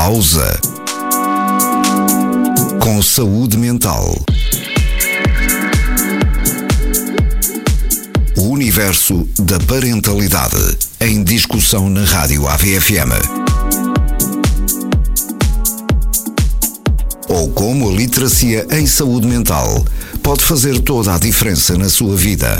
Pausa. Com saúde mental. O universo da parentalidade em discussão na Rádio AVFM. Ou como a literacia em saúde mental pode fazer toda a diferença na sua vida.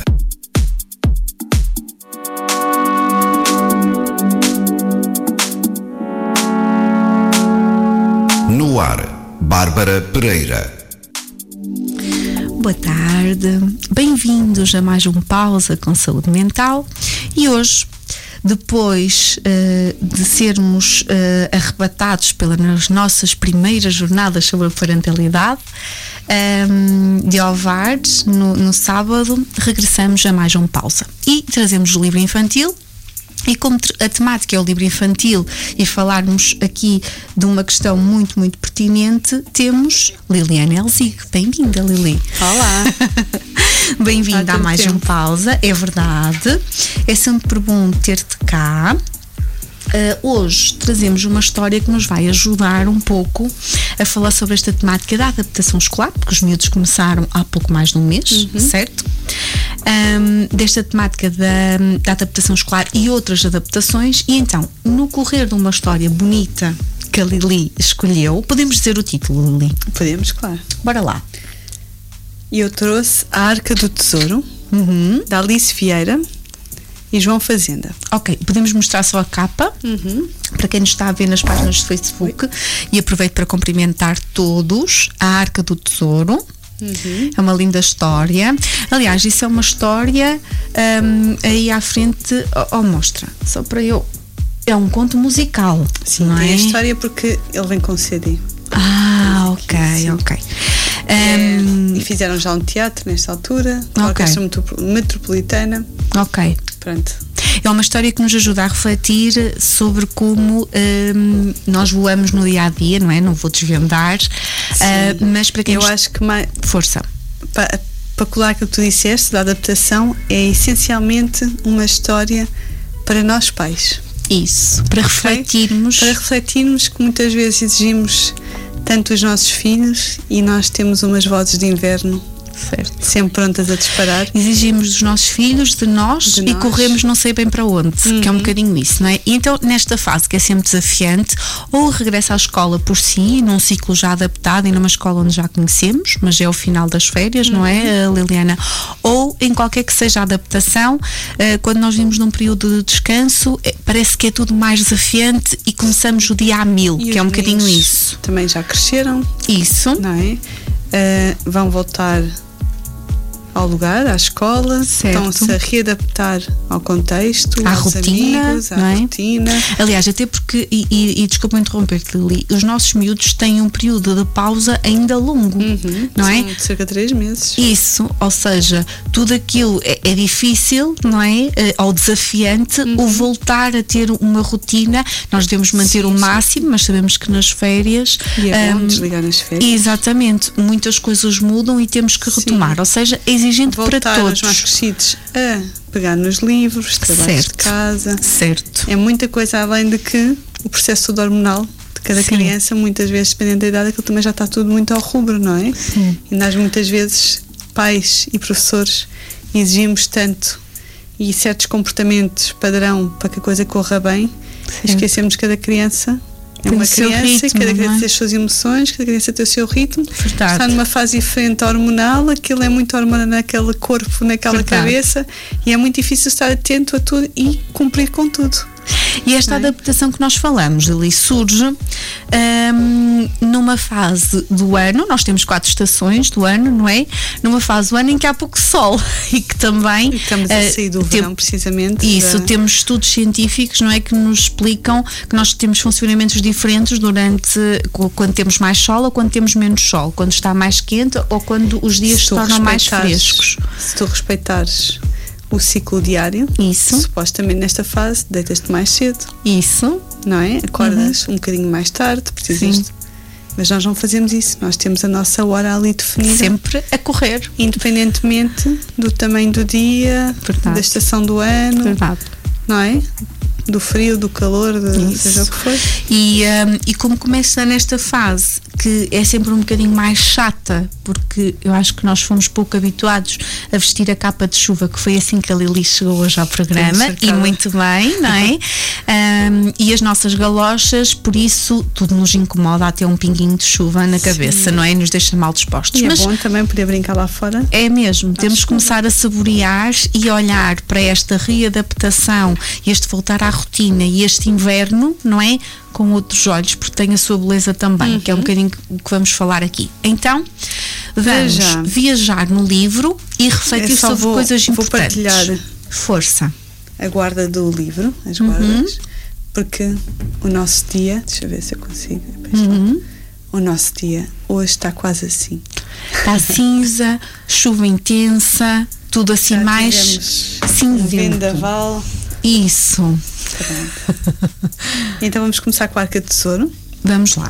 No ar, Bárbara Pereira. Boa tarde, bem-vindos a mais um Pausa com Saúde Mental. E hoje, depois de sermos arrebatados pelas nossas primeiras jornadas sobre a parentalidade de Ovares, no sábado, regressamos a mais um Pausa e trazemos o livro infantil. E como a temática é o livro infantil e falarmos aqui de uma questão muito, muito pertinente, temos Liliana Elzig. Bem-vinda, Lili. Olá. Bem-vinda a mais um Pausa, é verdade. É sempre bom ter-te cá. Hoje trazemos uma história que nos vai ajudar um pouco a falar sobre esta temática da adaptação escolar, porque os miúdos começaram há pouco mais de um mês, certo? Desta temática da adaptação escolar e outras adaptações. E então, no correr de uma história bonita que a Lili escolheu, podemos dizer o título, Lili? Podemos, claro. Bora lá. Eu trouxe A Arca do Tesouro, da Alice Vieira e João Fazenda. Ok, podemos mostrar só a capa para quem nos está a ver nas páginas do Facebook. E aproveito para cumprimentar todos. A Arca do Tesouro. É uma linda história. Aliás, isso é uma história aí à frente. Mostra, só para eu. É um conto musical. Sim, não tem é? a história porque ele vem com CD. Ok. E fizeram já um teatro nesta altura, a Orquestra Metropolitana. Ok. Pronto. É uma história que nos ajuda a refletir sobre como nós voamos no dia a dia, não é? Não vou desvendar, mas para quem eu acho que mais força. Para colar aquilo que tu disseste da adaptação, é essencialmente uma história para nós pais. Isso, para refletirmos. Para refletirmos que muitas vezes exigimos tanto os nossos filhos e nós temos umas vozes de inverno. Certo. Sempre prontas a disparar. Exigimos dos nossos filhos, de nós, e corremos não sei bem para onde, que é um bocadinho isso, não é? E então, nesta fase que é sempre desafiante, ou regressa à escola por si, num ciclo já adaptado e numa escola onde já conhecemos, mas é o final das férias, não é, Liliana? Ou em qualquer que seja a adaptação, quando nós vimos num período de descanso, parece que é tudo mais desafiante e começamos o dia a 1000, que é um bocadinho isso. Também já cresceram. Isso. Não é? Vão voltar ao lugar, à escola, estão-se a readaptar ao contexto, à aos rotina, amigos, à não é? rotina. Aliás, até porque, e desculpa interromper-te, Lili, os nossos miúdos têm um período de pausa ainda longo, não é? São de cerca de 3 meses. Isso, ou seja, tudo aquilo é difícil, não é? Ou desafiante, o voltar a ter uma rotina, nós devemos manter o máximo, mas sabemos que nas férias... E é bom desligar nas férias. Exatamente, muitas coisas mudam e temos que retomar, ou seja, exigente voltar para todos. Os mais crescidos a pegar nos livros, trabalhos de casa. Certo. É muita coisa além de que o processo todo hormonal de cada criança, muitas vezes, dependendo da idade, aquilo também já está tudo muito ao rubro, não é? Sim. E nós muitas vezes, pais e professores, exigimos tanto e certos comportamentos padrão para que a coisa corra bem, e esquecemos que cada criança é uma criança, cada criança tem as suas emoções, cada criança tem o seu ritmo. Verdade. Está numa fase diferente hormonal, aquilo é muito hormona naquele corpo, naquela cabeça, e é muito difícil estar atento a tudo e cumprir com tudo. E esta adaptação que nós falamos ali surge numa fase do ano. Nós temos 4 estações do ano, não é? Numa fase do ano em que há pouco sol e que também estamos a sair do verão, precisamente. Isso, temos estudos científicos, não é, que nos explicam que nós temos funcionamentos diferentes durante quando temos mais sol ou quando temos menos sol, quando está mais quente ou quando os dias se tornam mais frescos. Se tu respeitares o ciclo diário, isso, supostamente nesta fase deitas-te mais cedo, isso, não é? Acordas um bocadinho mais tarde, precisas Mas nós não fazemos isso, nós temos a nossa hora ali definida. Sempre a correr. Independentemente do tamanho do dia, da estação do ano. Verdade. Não é? do frio, do calor, seja o que for. E como começa nesta fase, que é sempre um bocadinho mais chata, porque eu acho que nós fomos pouco habituados a vestir a capa de chuva, que foi assim que a Lili chegou hoje ao programa, e muito bem, não é? E as nossas galochas, por isso tudo nos incomoda até um pinguinho de chuva na cabeça, não é? Nos deixa mal dispostos. E é bom também poder brincar lá fora. É mesmo, temos que começar a saborear e olhar para esta readaptação, este voltar à rotina e este inverno, não é? Com outros olhos, porque tem a sua beleza também, que é um bocadinho que vamos falar aqui. Então, vamos viajar no livro e refletir sobre coisas importantes. Vou partilhar força. A guarda do livro, as guardas, porque o nosso dia, deixa eu ver se eu consigo. O nosso dia hoje está quase assim. Está cinza, chuva intensa, tudo assim já mais cinzento. Vendaval. Isso. Então vamos começar com a Arca do Tesouro. Vamos lá.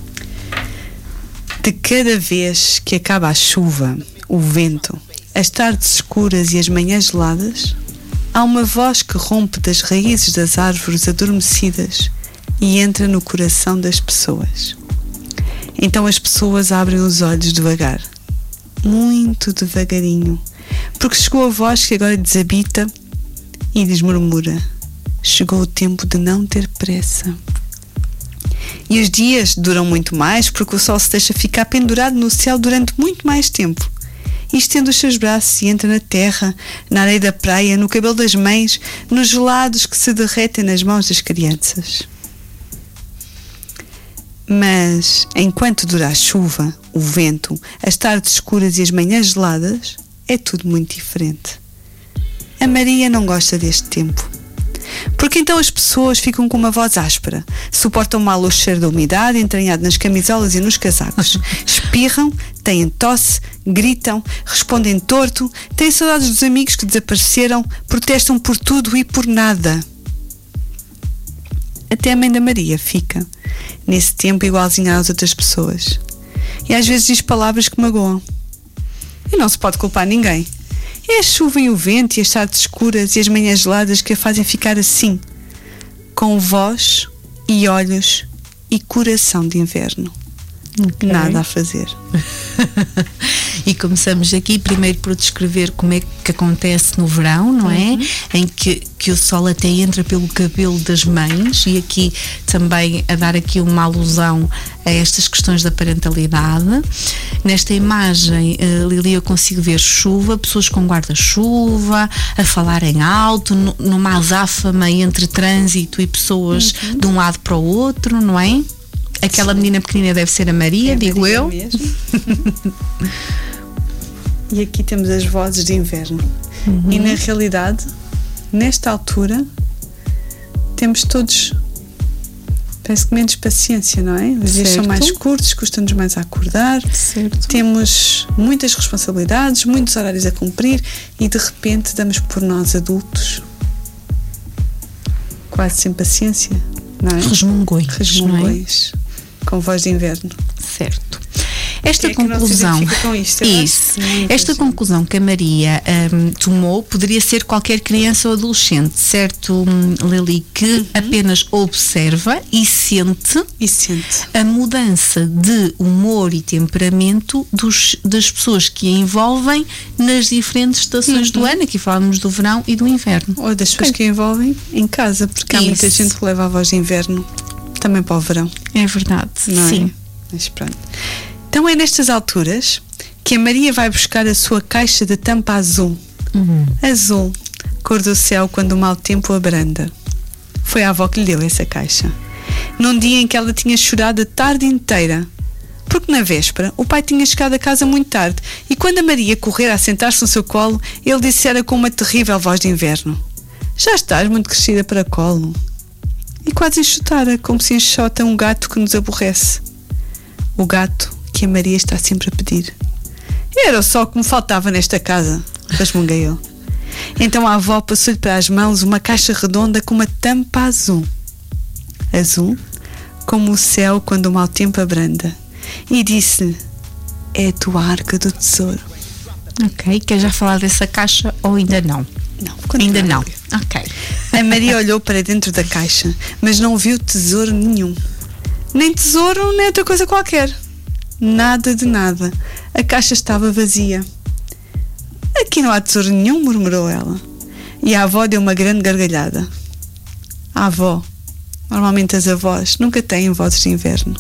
De cada vez que acaba a chuva, o vento, as tardes escuras e as manhãs geladas, há uma voz que rompe das raízes das árvores adormecidas e entra no coração das pessoas. Então as pessoas abrem os olhos devagar, muito devagarinho, porque chegou a voz que agora desabita e lhes murmura: chegou o tempo de não ter pressa. E os dias duram muito mais porque o sol se deixa ficar pendurado no céu durante muito mais tempo. E estende os seus braços e entra na terra, na areia da praia, no cabelo das mães, nos gelados que se derretem nas mãos das crianças. Mas, enquanto dura a chuva, o vento, as tardes escuras e as manhãs geladas, é tudo muito diferente. A Maria não gosta deste tempo. Porque então as pessoas ficam com uma voz áspera, suportam mal o cheiro da umidade entranhado nas camisolas e nos casacos, espirram, têm tosse, gritam, respondem torto, têm saudades dos amigos que desapareceram, protestam por tudo e por nada. Até a mãe da Maria fica, nesse tempo, igualzinha às outras pessoas. E às vezes diz palavras que magoam. E não se pode culpar ninguém. É a chuva e o vento e as tardes escuras e as manhãs geladas que a fazem ficar assim, com voz e olhos e coração de inverno. Okay. Nada a fazer. E começamos aqui primeiro por descrever como é que acontece no verão, não é? Em que o sol até entra pelo cabelo das mães, e aqui também a dar aqui uma alusão a estas questões da parentalidade. Nesta imagem, Lili, eu consigo ver chuva, pessoas com guarda-chuva, a falarem alto, numa azáfama entre trânsito e pessoas de um lado para o outro, não é? Aquela menina pequenina deve ser a Maria, digo Maria eu. Mesmo. E aqui temos as vozes de inverno. E na realidade, nesta altura, temos todos, parece que menos paciência, não é? Os dias são mais curtos, custa-nos mais a acordar. Certo. Temos muitas responsabilidades, muitos horários a cumprir e de repente damos por nós adultos quase sem paciência, não é? Resmungões. Não é? Com voz de inverno. Certo. Esta conclusão, esta conclusão que a Maria tomou poderia ser qualquer criança ou adolescente, certo, Lili? Que apenas observa e sente a mudança de humor e temperamento das pessoas que a envolvem nas diferentes estações do ano. Aqui falamos do verão e do inverno. Ou das pessoas que a envolvem em casa, porque há muita gente que leva a voz de inverno também para o verão. É verdade, sim. É? Mas pronto. Então é nestas alturas que a Maria vai buscar a sua caixa de tampa azul. Azul, cor do céu quando o mau tempo abranda. Foi a avó que lhe deu essa caixa. Num dia em que ela tinha chorado a tarde inteira. Porque na véspera o pai tinha chegado a casa muito tarde e quando a Maria correra a sentar-se no seu colo, ele dissera com uma terrível voz de inverno: já estás muito crescida para colo. E quase enxotara, como se enxota um gato que nos aborrece. O gato que a Maria está sempre a pedir. Era só o que me faltava nesta casa, resmunguei-eu. Então a avó passou-lhe para as mãos uma caixa redonda com uma tampa azul. Azul, como o céu quando o mau tempo abranda. E disse-lhe: é a tua arca do tesouro. Ok, quer já falar dessa caixa ou ainda não? Não, ainda não. Ok. A Maria olhou para dentro da caixa, mas não viu tesouro nenhum. Nem tesouro, nem outra coisa qualquer. Nada de nada. A caixa estava vazia. Aqui não há tesouro nenhum, murmurou ela. E a avó deu uma grande gargalhada. A avó. Normalmente as avós nunca têm vozes de inverno.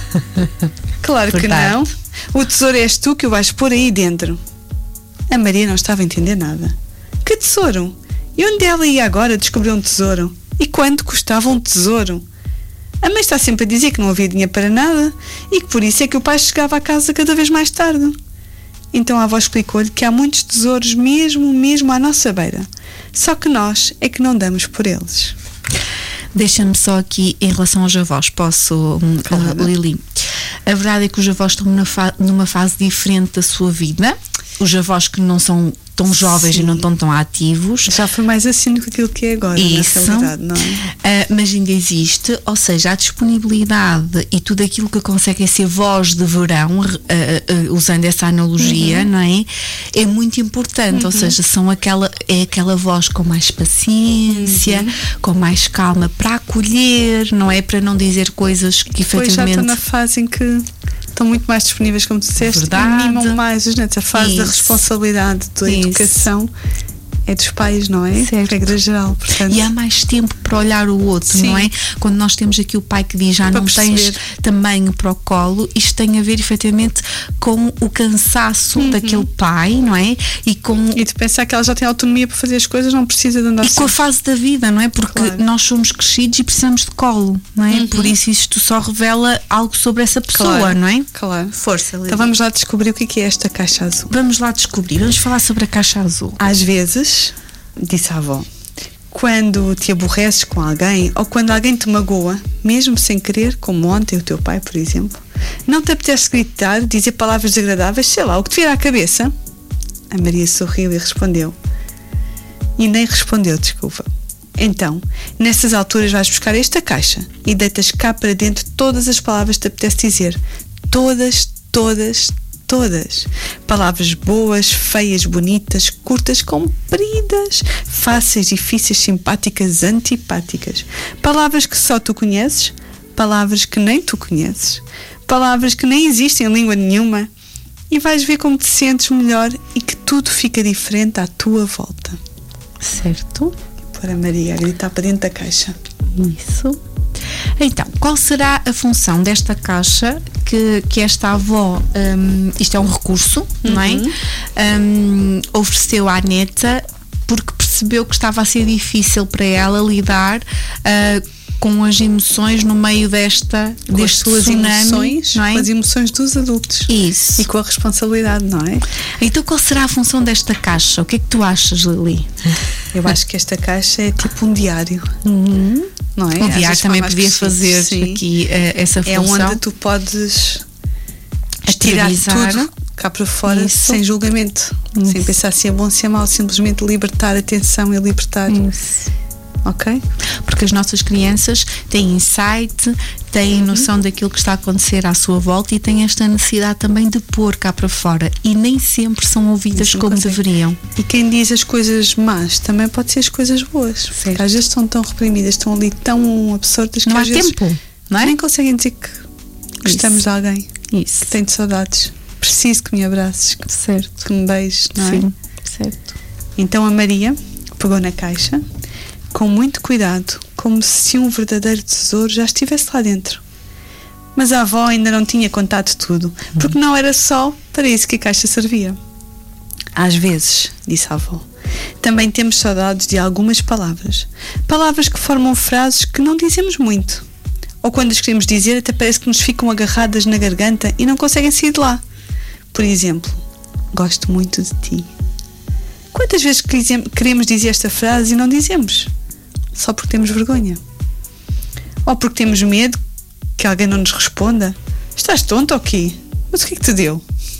Claro que não. O tesouro és tu que o vais pôr aí dentro. A Maria não estava a entender nada. Que tesouro? E onde ela ia agora descobrir um tesouro? E quanto custava um tesouro? A mãe está sempre a dizer que não havia dinheiro para nada e que por isso é que o pai chegava a casa cada vez mais tarde. Então a avó explicou-lhe que há muitos tesouros mesmo à nossa beira. Só que nós é que não damos por eles. Deixa-me só aqui, em relação aos avós, posso, Lili? A verdade é que os avós estão numa fase diferente da sua vida. Os avós que não são tão jovens, sim, e não estão tão ativos. Já foi mais assim do que aquilo que é agora. Isso, na realidade, não é? Mas ainda existe, ou seja, a disponibilidade e tudo aquilo que consegue ser voz de verão, usando essa analogia, não é? É muito importante, ou seja, é aquela voz com mais paciência, com mais calma para acolher, não é? Para não dizer coisas que efetivamente... Pois já estão na fase em que estão muito mais disponíveis, como tu disseste, e mimam mais os netos. A fase da responsabilidade, da educação é dos pais, não é? Certo. Regra geral, portanto. E há mais tempo para olhar o outro, sim, não é? Quando nós temos aqui o pai que diz já para não perceber. Tens tamanho para o colo, isto tem a ver efetivamente com o cansaço daquele pai, não é? E de pensar que ela já tem autonomia para fazer as coisas, não precisa de andar. E com a fase da vida, não é? Porque nós somos crescidos e precisamos de colo, não é? Por isso isto só revela algo sobre essa pessoa, não é? Claro. Força, Lili. Então vamos lá descobrir o que é esta caixa azul. Vamos lá descobrir, vamos falar sobre a caixa azul. Às vezes, disse a avó, quando te aborreces com alguém ou quando alguém te magoa, mesmo sem querer, como ontem o teu pai, por exemplo, não te apetece gritar, dizer palavras desagradáveis, sei lá, o que te vier à cabeça? A Maria sorriu e respondeu. E nem respondeu, desculpa. Então, nessas alturas vais buscar esta caixa e deitas cá para dentro todas as palavras que te apetece dizer. Todas. Palavras boas, feias, bonitas, curtas, compridas, fáceis, difíceis, simpáticas, antipáticas. Palavras que só tu conheces, palavras que nem tu conheces, palavras que nem existem em língua nenhuma. E vais ver como te sentes melhor e que tudo fica diferente à tua volta. Certo? E pôr a Maria a gritar para dentro da caixa. Isso. Então, qual será a função desta caixa que esta avó, isto é um recurso, não é? Ofereceu à neta porque percebeu que estava a ser difícil para ela lidar com as emoções no meio deste suas emoções, não é? Com as emoções dos adultos. Isso. E com a responsabilidade, não é? Então qual será a função desta caixa? O que é que tu achas, Lili? Eu acho que esta caixa é tipo um diário. Não é? Um diário também podia fazer aqui essa função. É onde tu podes tirar tudo cá para fora, sem julgamento, sem pensar se é bom, se é mau, simplesmente libertar a tensão e libertar. Ok? Porque as nossas crianças têm insight, têm noção daquilo que está a acontecer à sua volta e têm esta necessidade também de pôr cá para fora e nem sempre são ouvidas como deveriam. E quem diz as coisas más também pode ser as coisas boas, porque às vezes estão tão reprimidas, estão ali tão absortas que não às há vezes tempo, não é? Nem conseguem dizer que gostamos de alguém, isso, que tenho saudades, preciso que me abraces, certo, que me beijes, não é? Sim, certo. Então a Maria pegou na caixa com muito cuidado, como se um verdadeiro tesouro já estivesse lá dentro. Mas a avó ainda não tinha contado tudo, porque não era só para isso que a caixa servia. Às vezes, disse a avó, também temos saudades de algumas palavras. Palavras que formam frases que não dizemos muito. Ou quando as queremos dizer, até parece que nos ficam agarradas na garganta e não conseguem sair de lá. Por exemplo, gosto muito de ti. Quantas vezes queremos dizer esta frase e não dizemos? Só porque temos vergonha. Ou porque temos medo que alguém não nos responda. Estás tonto ou quê? Mas o que é que te deu?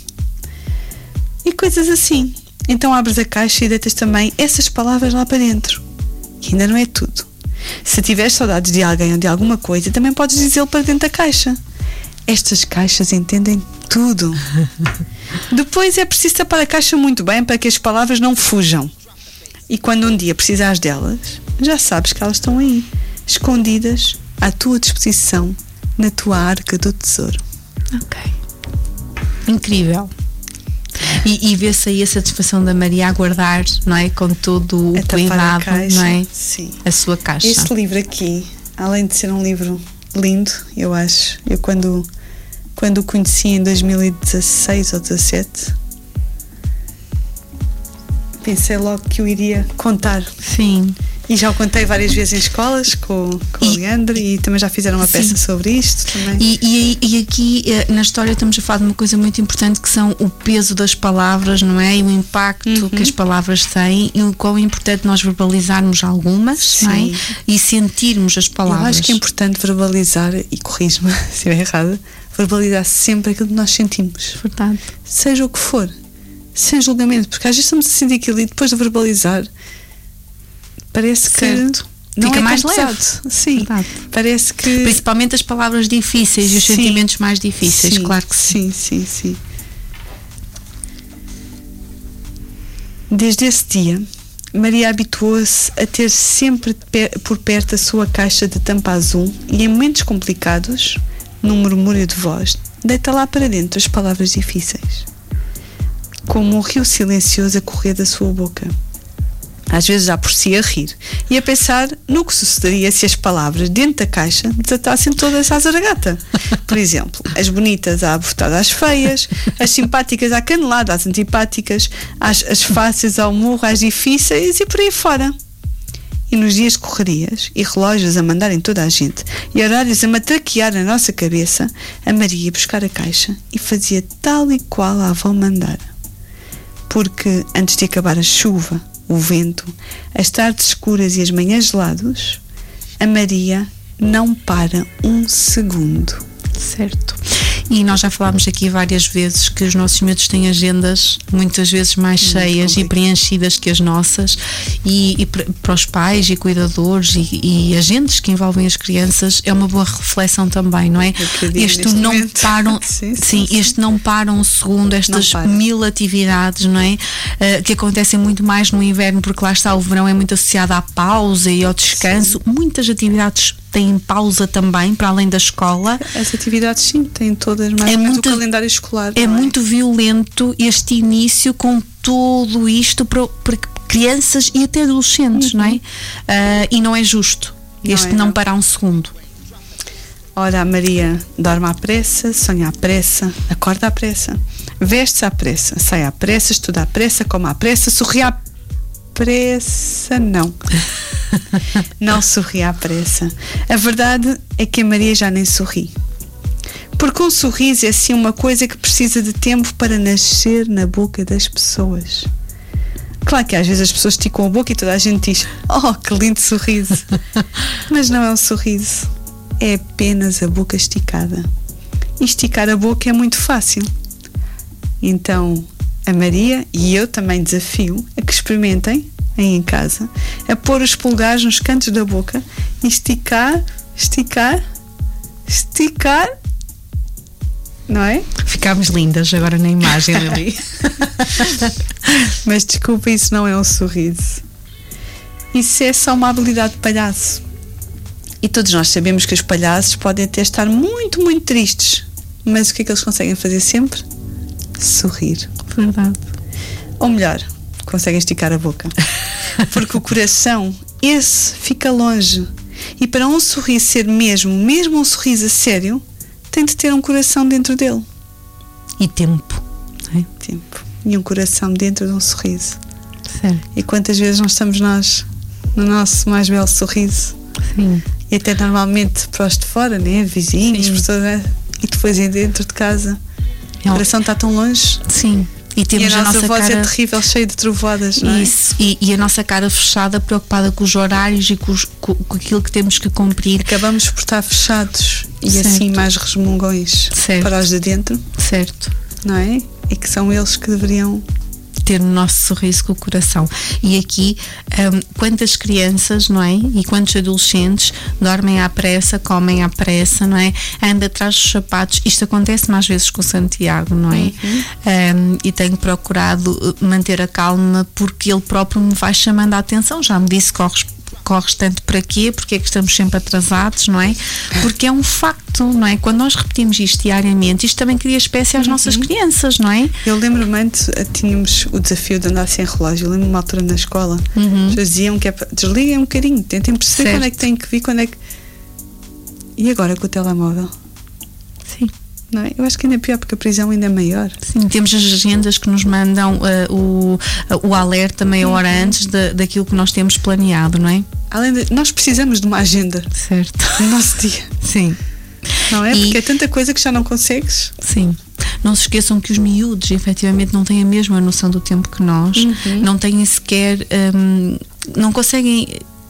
E coisas assim. Então abres a caixa e deitas também essas palavras lá para dentro. E ainda não é tudo. Se tiveres saudades de alguém ou de alguma coisa, também podes dizê-lo para dentro da caixa. Estas caixas entendem tudo. Depois é preciso tapar a caixa muito bem para que as palavras não fujam. E quando um dia precisares delas, já sabes que elas estão aí, escondidas à tua disposição, na tua arca do tesouro. Ok. Incrível. E vê-se aí a satisfação da Maria a guardar, não é? Com todo o cuidado, não é? Sim. A sua caixa. Este livro aqui, além de ser um livro lindo, eu acho, eu quando o conheci em 2016 ou 2017, pensei logo que eu iria contar. Sim. E já o contei várias vezes em escolas com o Leandro, e também já fizeram uma peça sobre isto também. E aqui na história estamos a falar de uma coisa muito importante, que são o peso das palavras, não é? E o impacto que as palavras têm, e o quão é importante nós verbalizarmos algumas, não é? E sentirmos as palavras. Eu acho que é importante verbalizar, e corrijo-me se estiver errada, verbalizar sempre aquilo que nós sentimos. Verdade. Seja o que for, sem julgamento, porque às vezes estamos a sentir aquilo e depois de verbalizar parece certo. Que não fica é mais pesado. leve. Sim, verdade. Parece que... Principalmente as palavras difíceis e os sentimentos mais difíceis, claro que sim. Sim. Desde esse dia, Maria habituou-se a ter sempre por perto a sua caixa de tampa azul, e em momentos complicados, num murmúrio de voz, deita lá para dentro as palavras difíceis, como um rio silencioso a correr da sua boca. Às vezes já por si a rir e a pensar no que sucederia se as palavras dentro da caixa desatassem todas à zaragata. Por exemplo, as bonitas à abotada às feias, as simpáticas à canelada às antipáticas, as fáceis ao murro às difíceis e por aí fora. E nos dias de correrias e relógios a mandarem toda a gente e horários a matraquear na nossa cabeça, a Maria ia buscar a caixa e fazia tal e qual a avó mandara. Porque antes de acabar a chuva, o vento, as tardes escuras e as manhãs gelados, a Maria não para um segundo. Certo. E nós já falámos aqui várias vezes que os nossos miúdos têm agendas muitas vezes mais cheias e preenchidas que as nossas, e para os pais e cuidadores e agentes que envolvem as crianças é uma boa reflexão também, não é? Este não param, sim, este não para um segundo, estas 1000 atividades, não é? Que acontecem muito mais no inverno, porque lá está, o verão é muito associado à pausa e ao descanso. Muitas atividades têm pausa também, para além da escola. As atividades, sim, têm todas mais ou menos o calendário escolar. É muito violento este início com tudo isto para crianças e até adolescentes, não é? E não é justo não parar um segundo. Ora, a Maria dorme à pressa, sonha à pressa, acorda à pressa, veste-se à pressa, sai à pressa, estuda à pressa, come à pressa, sorri à pressa, não sorri à pressa. A verdade é que a Maria já nem sorri, porque um sorriso é assim uma coisa que precisa de tempo para nascer na boca das pessoas. Claro que às vezes as pessoas esticam a boca e toda a gente diz: oh, que lindo sorriso. Mas não é um sorriso, é apenas a boca esticada. E esticar a boca é muito fácil. Então a Maria e eu também desafio a que experimentem aí em casa a pôr os polegares nos cantos da boca e esticar, não é? Ficámos lindas agora na imagem ali. Mas desculpa, isso não é um sorriso, isso é só uma habilidade de palhaço. E todos nós sabemos que os palhaços podem até estar muito, muito tristes, mas o que é que eles conseguem fazer sempre? Sorrir. Verdade. Ou melhor, conseguem esticar a boca. Porque o coração, esse fica longe. E para um sorriso ser mesmo um sorriso a sério, tem de ter um coração dentro dele. E tempo. É? Tempo. E um coração dentro de um sorriso. Certo. E quantas vezes não estamos nós no nosso mais belo sorriso? Sim. E até normalmente para os de fora, né? Vizinhos, pessoas, e depois dentro de casa. O coração está tão longe. Sim. E temos a nossa voz cara... é terrível, cheia de trovoadas, não é? Isso. E a nossa cara fechada, preocupada com os horários e com aquilo que temos que cumprir. Acabamos por estar fechados e certo. assim mais resmungões para os de dentro. Certo. Não é? E que são eles que deveriam ter o nosso sorriso com o coração. E aqui, quantas crianças, não é? E quantos adolescentes dormem à pressa, comem à pressa, não é? Anda atrás dos sapatos. Isto acontece mais vezes com o Santiago, não é? E tenho procurado manter a calma, porque ele próprio me vai chamando a atenção. Já me disse: corres corres tanto para quê? Porque é que estamos sempre atrasados, não é? Porque é um facto, não é? Quando nós repetimos isto diariamente, isto também cria espécie às nossas crianças, não é? Eu lembro-me antes, tínhamos o desafio de andar sem relógio. Eu lembro-me uma altura na escola, as pessoas diziam que é para desliguem um bocadinho, tentem perceber quando é que têm que vir, quando é que. E agora com o telemóvel? Sim. Não é? Eu acho que ainda é pior, porque a prisão ainda é maior. Sim, temos as agendas que nos mandam o alerta meia hora antes daquilo que nós temos planeado, não é? Além de, nós precisamos de uma agenda. Certo. No nosso dia. Sim. Não é? Porque é tanta coisa que já não consegues. Sim. Não se esqueçam que os miúdos efetivamente não têm a mesma noção do tempo que nós, não têm sequer, não conseguem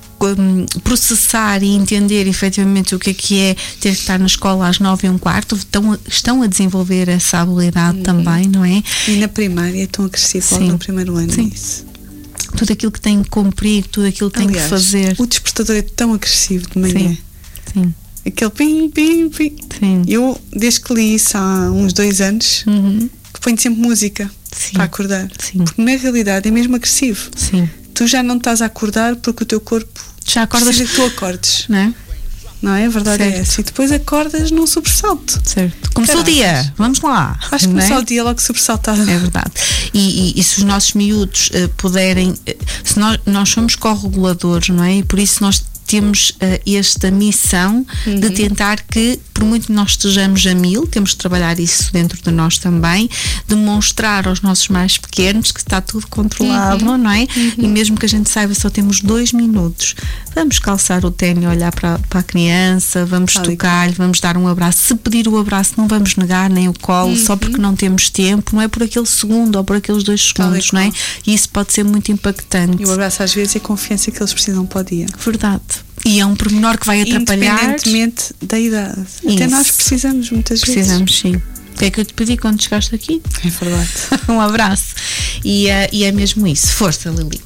processar e entender efetivamente o que é ter que estar na escola às 9:15. Estão a desenvolver essa habilidade também, não é? E na primária é tão agressivo, logo no primeiro ano. Sim. Isso. Tudo aquilo que tem que cumprir, tudo aquilo que tem que fazer. O despertador é tão agressivo de manhã. Sim. Aquele pim, pim, pim. Sim. Eu, desde que li isso há uns 2 anos, que ponho sempre música para acordar. Sim. Porque na realidade é mesmo agressivo. Sim. Tu já não estás a acordar porque o teu corpo já acordas, precisa que tu acordes. Não é? Não é? A verdade é essa. E depois acordas num sobressalto. Certo. Começou o dia, vamos lá. Vais começar o dia logo sobressaltado. É verdade. E se os nossos miúdos puderem, se nós somos correguladores, não é? E por isso nós temos esta missão de tentar que, por muito que nós estejamos a 1000, temos de trabalhar isso dentro de nós também, demonstrar aos nossos mais pequenos que está tudo controlado, não é? E mesmo que a gente saiba só temos 2 minutos, vamos calçar o ténis, olhar para a criança, vamos tocar-lhe, vamos dar um abraço. Se pedir o abraço, não vamos negar nem o colo, só porque não temos tempo, não é por aquele segundo ou por aqueles 2 segundos, não é? E isso pode ser muito impactante. E o abraço às vezes é a confiança que eles precisam para o dia. Verdade. E é um pormenor que vai atrapalhar. Independentemente da idade. Até nós precisamos muitas vezes. Precisamos, sim. O que é que eu te pedi quando chegaste aqui? É verdade. Um abraço. E é mesmo isso. Força, Lili.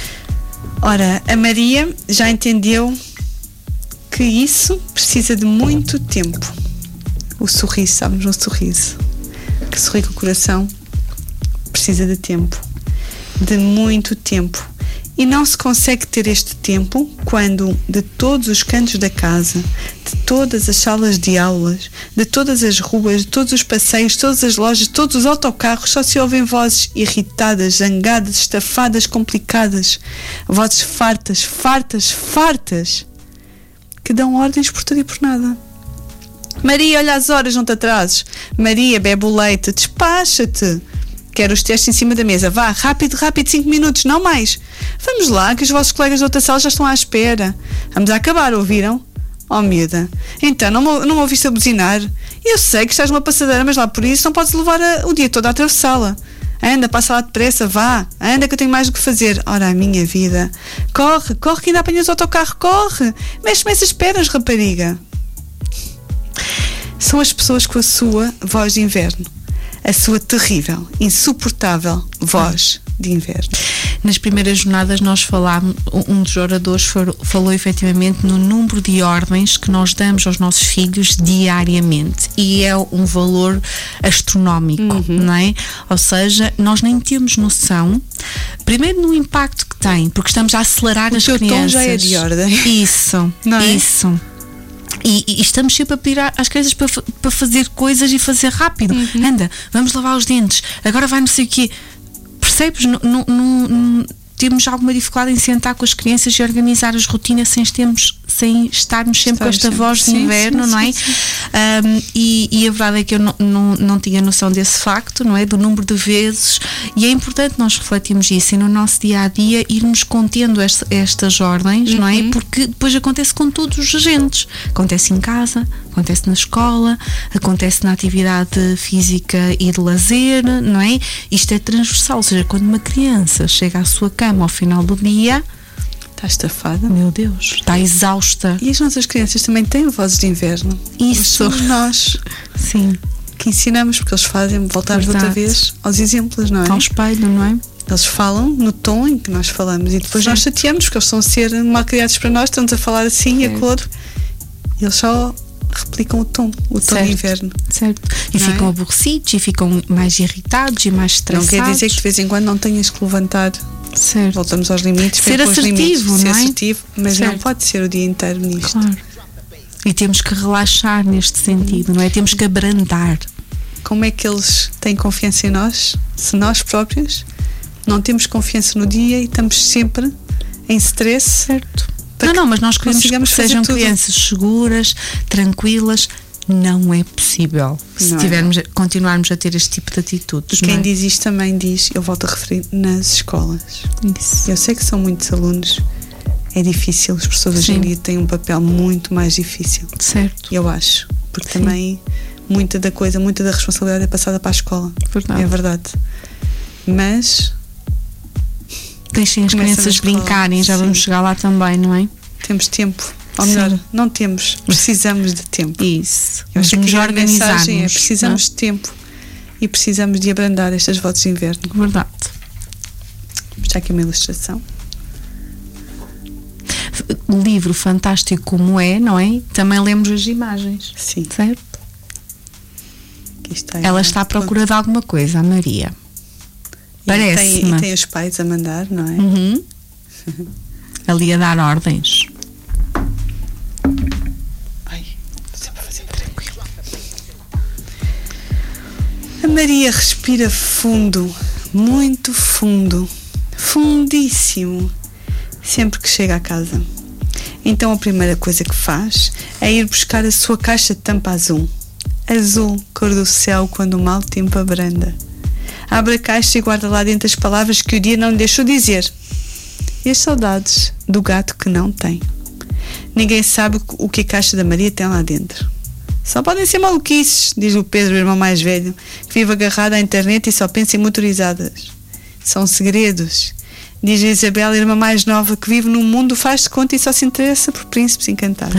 Ora, a Maria já entendeu que isso precisa de muito tempo. O sorriso, sabes, um sorriso. Que sorri com o coração precisa de tempo. De muito tempo. E não se consegue ter este tempo quando de todos os cantos da casa, de todas as salas de aulas, de todas as ruas, de todos os passeios, todas as lojas, todos os autocarros, só se ouvem vozes irritadas, zangadas, estafadas, complicadas, vozes fartas, que dão ordens por tudo e por nada. Maria, olha as horas, não te atrases. Maria, bebe o leite, despacha-te. Quero os testes em cima da mesa. Vá, rápido, 5 minutos, não mais. Vamos lá, que os vossos colegas da outra sala já estão à espera. Vamos a acabar, ouviram? Oh, miúda. Então, não me ouviste a buzinar? Eu sei que estás numa passadeira, mas lá por isso não podes levar o dia todo a atravessá-la. Anda, passa lá depressa, vá. Anda que eu tenho mais do que fazer. Ora, a minha vida. Corre que ainda apanhas o autocarro, corre. Mexe-me essas pernas, rapariga. São as pessoas com a sua voz de inverno. A sua terrível, insuportável voz de inverno. Nas primeiras jornadas nós falámos, um dos oradores falou efetivamente no número de ordens que nós damos aos nossos filhos diariamente, e é um valor astronómico, não é? Ou seja, nós nem temos noção, primeiro no impacto que tem, porque estamos a acelerar as crianças. O teu tom já é de ordem. Isso, não é? Isso. E estamos sempre a pedir às crianças para fazer coisas e fazer rápido. Anda, vamos lavar os dentes, agora vai não sei o quê. Percebes? Temos alguma dificuldade em sentar com as crianças e organizar as rotinas sem estarmos sempre com esta voz de inverno, não é? E a verdade é que eu não tinha noção desse facto, não é? Do número de vezes, e é importante nós refletirmos isso e no nosso dia-a-dia irmos contendo estas ordens, não é? Porque depois acontece com todos os agentes. Acontece em casa, acontece na escola, acontece na atividade física e de lazer, não é? Isto é transversal, ou seja, quando uma criança chega à sua cama ao final do dia, está estafada. Meu Deus, está exausta. E as nossas crianças também têm vozes de inverno. Isso. Mas somos nós. Sim. Que ensinamos, porque eles fazem, voltarmos outra vez aos exemplos, não é? Ao espelho, não é? Eles falam no tom em que nós falamos e depois nós chateamos, porque eles estão a ser mal criados para nós, estamos a falar assim e acolor. E eles só replicam o tom de inverno. Certo. E não ficam aborrecidos e ficam mais irritados e mais estressados. Não quer dizer que de vez em quando não tenhas que levantar Certo. Voltamos aos limites. Ser assertivo, ser não é? assertivo, mas Certo. não pode ser o dia inteiro nisto. Claro. E temos que relaxar neste sentido, não é? Temos que abrandar. Como é que eles têm confiança em nós se nós próprios não temos confiança no dia e estamos sempre em stress? Certo. Não, mas nós queremos que sejam crianças seguras, tranquilas. Não é possível se continuarmos a ter este tipo de atitudes. E quem diz isto também diz, eu volto a referir, nas escolas. Isso. Eu sei que são muitos alunos, é difícil, os professores hoje em dia têm um papel muito mais difícil. Certo. Eu acho, porque também muita da responsabilidade é passada para a escola. Verdade. É verdade. Mas deixem as crianças brincarem, já vamos chegar lá também, não é? Temos tempo. Ou melhor, não temos, precisamos de tempo. Isso. Eu acho que nos a mensagem organizarmos. Precisamos de tempo e precisamos de abrandar estas voltas de inverno. Verdade. Está aqui uma ilustração. O livro fantástico como é, não é? Também lemos as imagens. Sim. Certo? Ela está à procura de alguma coisa, a Maria. Parece-me. E tem os pais a mandar, não é? Uhum. Ali a dar ordens. Ai, sempre a fazer tranquilo. A Maria respira fundo, muito fundo, fundíssimo, sempre que chega à casa. Então a primeira coisa que faz é ir buscar a sua caixa de tampa azul. Azul, cor do céu quando o mau tempo abranda. Abre a caixa e guarda lá dentro as palavras que o dia não lhe deixou dizer. E as saudades do gato que não tem. Ninguém sabe o que a caixa da Maria tem lá dentro. Só podem ser maluquices, diz o Pedro, o irmão mais velho, que vive agarrado à internet e só pensa em motorizadas. São segredos, diz a Isabel, a irmã mais nova, que vive num mundo faz-de conta e só se interessa por príncipes encantados.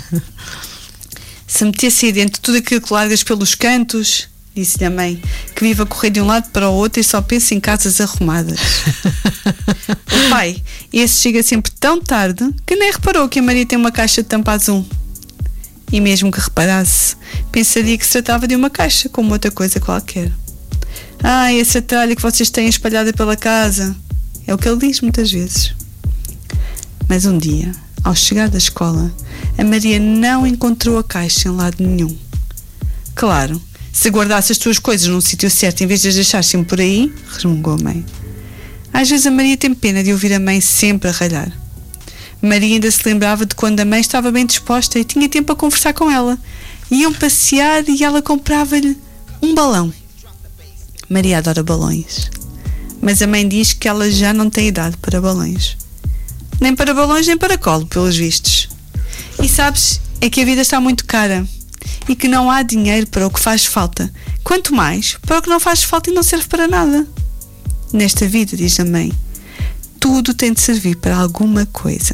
Se metesse aí dentro tudo aquilo que largas pelos cantos, disse-lhe a mãe, que vive a correr de um lado para o outro e só pensa em casas arrumadas. O pai, esse chega sempre tão tarde que nem reparou que a Maria tem uma caixa de tampa azul. E mesmo que reparasse, pensaria que se tratava de uma caixa, como outra coisa qualquer. Ah, essa tralha que vocês têm espalhada pela casa. É o que ele diz muitas vezes. Mas um dia, ao chegar da escola, a Maria não encontrou a caixa em lado nenhum. Claro, se guardasse as tuas coisas num sítio certo em vez de as deixar sempre por aí, resmungou a mãe. Às vezes a Maria tem pena de ouvir a mãe sempre a ralhar. Maria ainda se lembrava de quando a mãe estava bem disposta e tinha tempo a conversar com ela. Iam passear e ela comprava-lhe um balão. Maria adora balões, mas a mãe diz que ela já não tem idade para balões. Nem para balões nem para colo, pelos vistos. E sabes, é que a vida está muito cara e que não há dinheiro para o que faz falta, quanto mais para o que não faz falta e não serve para nada. Nesta vida, diz a mãe, tudo tem de servir para alguma coisa.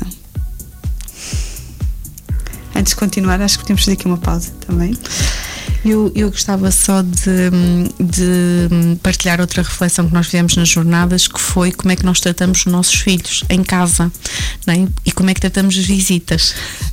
Antes de continuar, acho que podemos fazer aqui uma pausa também. Eu gostava só de partilhar outra reflexão que nós fizemos nas jornadas, que foi como é que nós tratamos os nossos filhos em casa, não é? E como é que tratamos as visitas.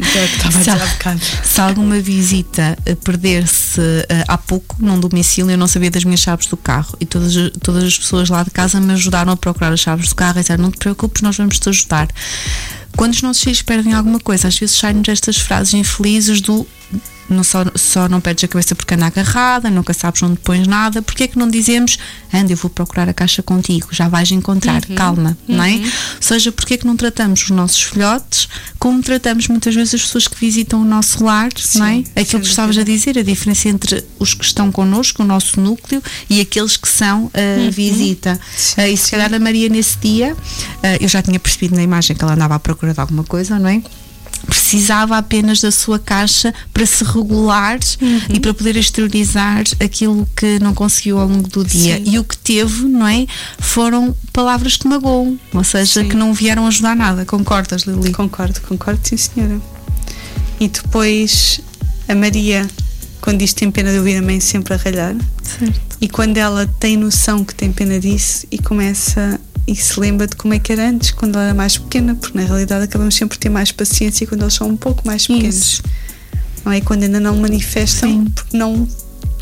Se alguma visita perder-se há pouco num domicílio, eu não sabia das minhas chaves do carro e todas as pessoas lá de casa me ajudaram a procurar as chaves do carro e disseram, não te preocupes, nós vamos te ajudar. Quando os nossos filhos perdem alguma coisa, às vezes saem-nos estas frases infelizes do só não perdes a cabeça porque anda agarrada, nunca sabes onde pões nada. Porque é que não dizemos, anda, eu vou procurar a caixa contigo, já vais encontrar, calma, não é? Ou seja, porque é que não tratamos os nossos filhotes como tratamos muitas vezes as pessoas que visitam o nosso lar, não é? Aquilo que estavas a dizer, a diferença entre os que estão connosco, o nosso núcleo, e aqueles que são a visita. E se calhar a Maria nesse dia, eu já tinha percebido na imagem que ela andava à procura de alguma coisa, não é? Precisava apenas da sua caixa para se regular e para poder exteriorizar aquilo que não conseguiu ao longo do dia. Sim. E o que teve, não é? Foram palavras que magoam, ou seja, que não vieram ajudar nada. Concordas, Lili? Concordo, sim, senhora. E depois a Maria, quando diz que tem pena de ouvir a mãe sempre a ralhar, certo. E quando ela tem noção que tem pena disso e começa e se lembra de como é que era antes, quando ela era mais pequena, porque na realidade acabamos sempre por ter mais paciência quando eles são um pouco mais pequenos. Isso. Não é? Quando ainda não manifestam, porque não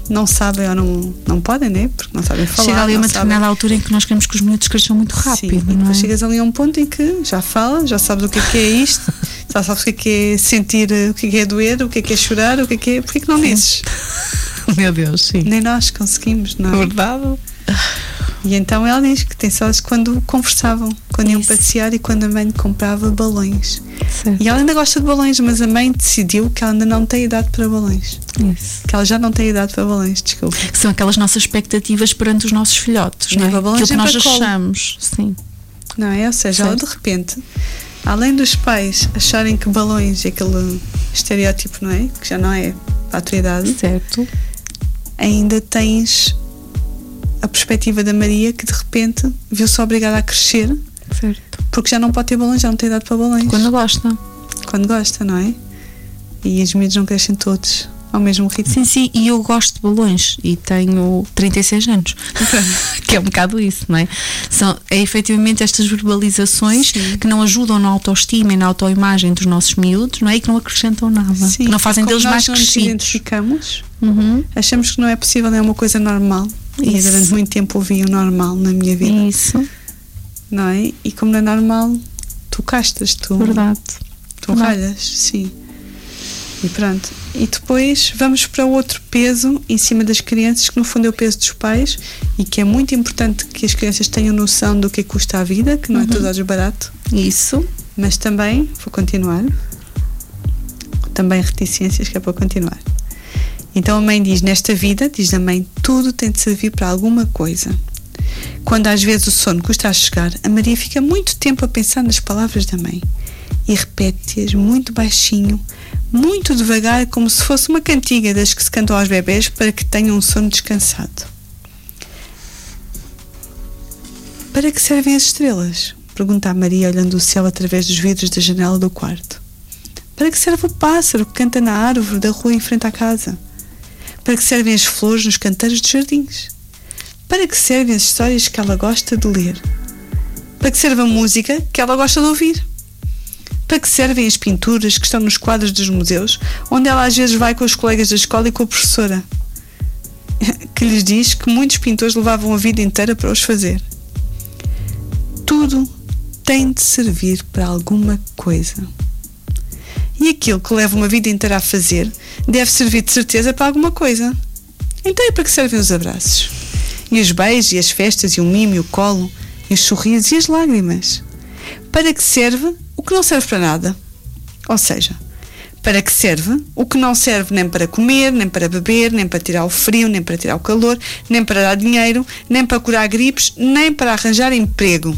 não sabem ou não podem, né? Porque não sabem falar. Chega ali a uma não sabem. determinada altura em que nós queremos que os miúdos cresçam muito rápido. Sim, e não depois é? chegas ali a um ponto em que já fala, já sabes o que é isto, já sabes o que é sentir, o que é doer, o que é chorar, o que é. Porquê que não dizes? Meu Deus, sim. Nem nós conseguimos, não é? Verdade. E então ela diz que tem saudades quando conversavam, quando iam Isso. passear e quando a mãe lhe comprava balões. Certo. E ela ainda gosta de balões, mas a mãe decidiu que ela ainda não tem idade para balões. Isso. Que ela já não tem idade para balões, desculpa. Que são aquelas nossas expectativas perante os nossos filhotes, não é? Nem para balões, Aquilo que nem nós para colo. achamos. Sim. Não é? Ou seja, ela de repente, além dos pais acharem que balões é aquele estereótipo, não é? Que já não é para a tua idade, Certo. ainda tens a perspectiva da Maria que de repente viu-se obrigada a crescer Certo. porque já não pode ter balões, já não tem idade para balões. Quando gosta. Quando gosta, não é? E os miúdos não crescem todos ao mesmo ritmo. Sim, sim, e eu gosto de balões e tenho 36 anos, que é um bocado isso, não é? É efetivamente estas verbalizações Sim. que não ajudam na autoestima e na autoimagem dos nossos miúdos, não é? E que não acrescentam nada, Sim, que não fazem como deles nós mais não nos crescidos. identificamos, Uhum. achamos que não é possível, não é uma coisa normal. E Isso. durante muito tempo ouvi o normal na minha vida, Isso, não é? E como não é normal, tu castas, tu verdade. ralhas, sim. E pronto. E depois vamos para o outro peso em cima das crianças, que no fundo é o peso dos pais, e que é muito importante que as crianças tenham noção do que custa a vida, que não é tudo aos barato, Isso, mas também, vou continuar, também reticências, que é para continuar. Então a mãe diz, nesta vida, diz a mãe, tudo tem de servir para alguma coisa. Quando às vezes o sono custa a chegar, a Maria fica muito tempo a pensar nas palavras da mãe e repete-as muito baixinho, muito devagar, como se fosse uma cantiga das que se cantam aos bebés para que tenham um sono descansado. Para que servem as estrelas? Pergunta a Maria, olhando o céu através dos vidros da janela do quarto. Para que serve o pássaro que canta na árvore da rua em frente à casa? Para que servem as flores nos canteiros dos jardins? Para que servem as histórias que ela gosta de ler? Para que serve a música que ela gosta de ouvir? Para que servem as pinturas que estão nos quadros dos museus, onde ela às vezes vai com os colegas da escola e com a professora, que lhes diz que muitos pintores levavam a vida inteira para os fazer? Tudo tem de servir para alguma coisa. E aquilo que leva uma vida inteira a fazer deve servir de certeza para alguma coisa. Então e para que servem os abraços? E os beijos, e as festas, e o mimo, e o colo, e os sorrisos, e as lágrimas? Para que serve o que não serve para nada? Ou seja, para que serve o que não serve nem para comer, nem para beber, nem para tirar o frio, nem para tirar o calor, nem para dar dinheiro, nem para curar gripes, nem para arranjar emprego?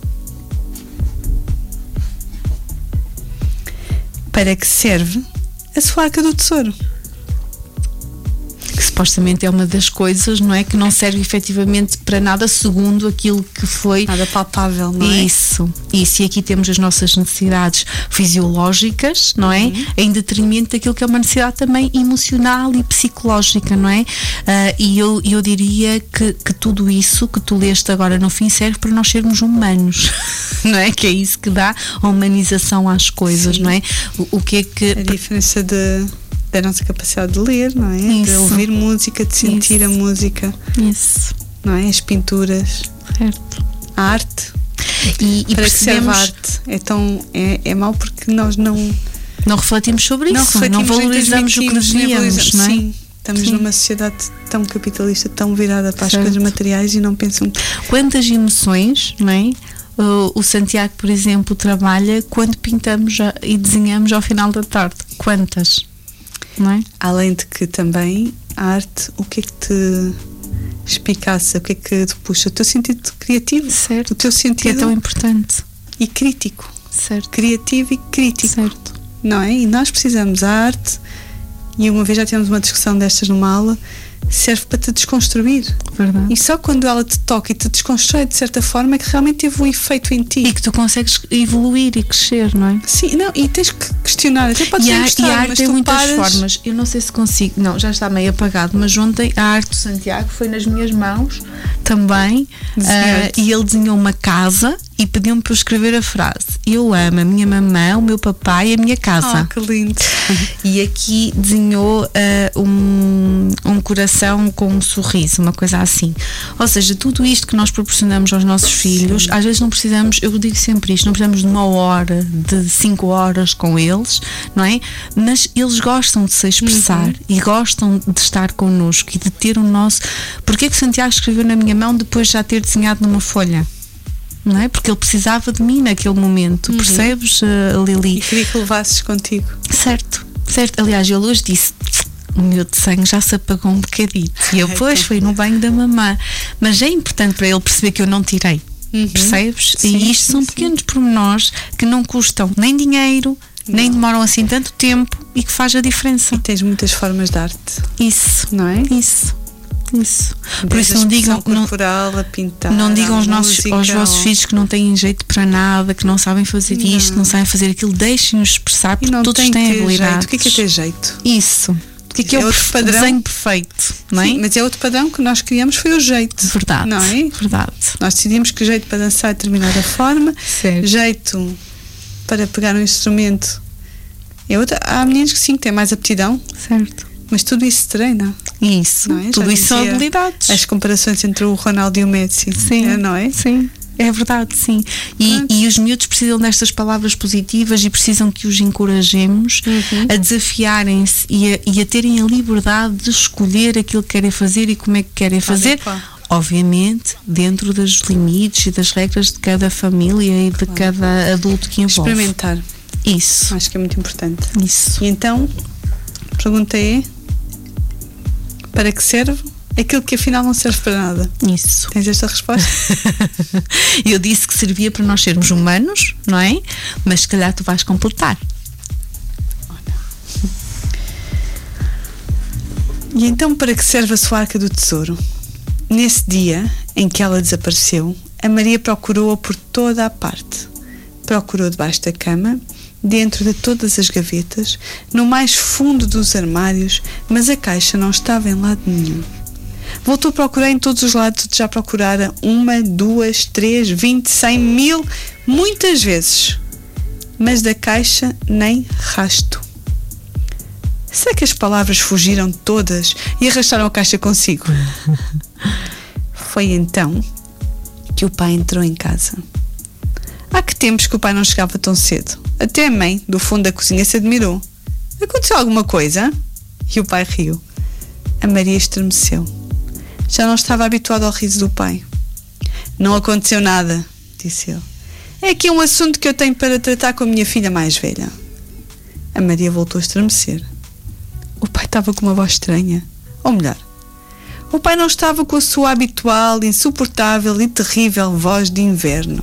Para que serve a sua arca do tesouro? que supostamente é uma das coisas, não é? Que não serve efetivamente para nada segundo aquilo que foi. Nada palpável, não é? Isso. E aqui temos as nossas necessidades fisiológicas, não é? Em detrimento daquilo que é uma necessidade também emocional e psicológica, não é? E eu diria que tudo isso que tu leste agora no fim serve para nós sermos humanos, não é? Que é isso que dá a humanização às coisas, não é? O que é que... A diferença da nossa capacidade de ler, não é? Isso. De ouvir música, de sentir a música, Isso. não é? As pinturas, Certo. a arte. E Para que serve a percebemos... arte? É mau porque nós não refletimos sobre isso, refletimos, não valorizamos o que devíamos, não é? Sim, estamos numa sociedade tão capitalista, tão virada para Certo. as coisas materiais e não pensam que... Quantas emoções, não é? O Santiago, por exemplo, trabalha quando pintamos e desenhamos ao final da tarde. Quantas? Não é? Além de que também a arte, o que é que te espicaça, o que é que te puxa? O teu sentido criativo, Certo. o teu Que é sentido tão importante. e crítico, Certo. criativo e crítico, Certo. não é? E nós precisamos da arte, e uma vez já tivemos uma discussão destas numa aula, serve para te desconstruir. Verdade. E só quando ela te toca e te desconstrói de certa forma é que realmente teve um efeito em ti. E que tu consegues evoluir e crescer, não é? Sim, não, e tens que questionar, até podes E não a gostar, arte mas tem tu muitas paras. formas. Eu não sei se consigo. Não, já está meio apagado, mas ontem a arte do Santiago foi nas minhas mãos também. Desenhar-te. E ele desenhou uma casa e pediu-me para eu escrever a frase: eu amo a minha mamã, o meu papai e a minha casa. Que lindo. E aqui desenhou um coração coração com um sorriso, uma coisa assim. Ou seja, tudo isto que nós proporcionamos aos nossos filhos, às vezes não precisamos, eu digo sempre isto, não precisamos de 1 hora, de 5 horas com eles, não é? Mas eles gostam de se expressar e gostam de estar connosco e de ter o nosso... Porquê que Santiago escreveu na minha mão depois de já ter desenhado numa folha? Não é? Porque ele precisava de mim naquele momento, percebes, Lili? E queria que levasses contigo. Certo. Aliás, ele hoje disse: o meu desenho já se apagou um bocadinho. E eu, pois, foi no banho da mamã. Mas é importante para ele perceber que eu não tirei. Percebes? Sim, e isto são pequenos pormenores que não custam nem dinheiro, nem demoram assim tanto tempo e que faz a diferença. E tens muitas formas de arte. Isso. Não é? Isso. Por Desde isso não digam corporal, a pintar, não digam aos vossos filhos que não têm jeito para nada, que não sabem fazer isto, não sabem fazer aquilo. Deixem-nos expressar, porque todos têm habilidades. O que é ter jeito? Isso. O que é o desenho perfeito, não é? Sim, mas é outro padrão que nós criamos, foi o jeito. Verdade. Não é? Verdade. Nós decidimos que jeito para dançar é determinada forma, jeito para pegar um instrumento é outra. Há meninos que sim, que têm mais aptidão. Certo. Mas tudo isso se treina. Isso, não é? Tudo isso são habilidades. As comparações entre o Ronaldo e o Messi. Sim, não é? Sim. É verdade, sim. E os miúdos precisam destas palavras positivas e precisam que os encorajemos a desafiarem-se e a terem a liberdade de escolher aquilo que querem fazer e como é que querem fazer. Obviamente, dentro dos limites e das regras de cada família e de cada adulto que envolve. Experimentar. Isso. Acho que é muito importante. Isso. E então, a pergunta é: para que serve aquilo que afinal não serve para nada? Isso. Tens esta resposta? Eu disse que servia para nós sermos humanos, não é? Mas se calhar tu vais completar. E então, para que serve a sua arca do tesouro? Nesse dia em que ela desapareceu, a Maria procurou-a por toda a parte. Procurou debaixo da cama, dentro de todas as gavetas, no mais fundo dos armários, mas a caixa não estava em lado nenhum. Voltou a procurar em todos os lados onde já procurara 1, 2, 3, 20, 100, 1000, muitas vezes. Mas da caixa nem rasto. Será que as palavras fugiram todas e arrastaram a caixa consigo? Foi então que o pai entrou em casa. Há que tempos que o pai não chegava tão cedo. Até a mãe, do fundo da cozinha, se admirou. Aconteceu alguma coisa? E o pai riu. A Maria estremeceu. Já não estava habituada ao riso do pai. Não aconteceu nada, disse ele. É aqui um assunto que eu tenho para tratar com a minha filha mais velha. A Maria voltou a estremecer. O pai estava com uma voz estranha. Ou melhor, o pai não estava com a sua habitual, insuportável e terrível voz de inverno.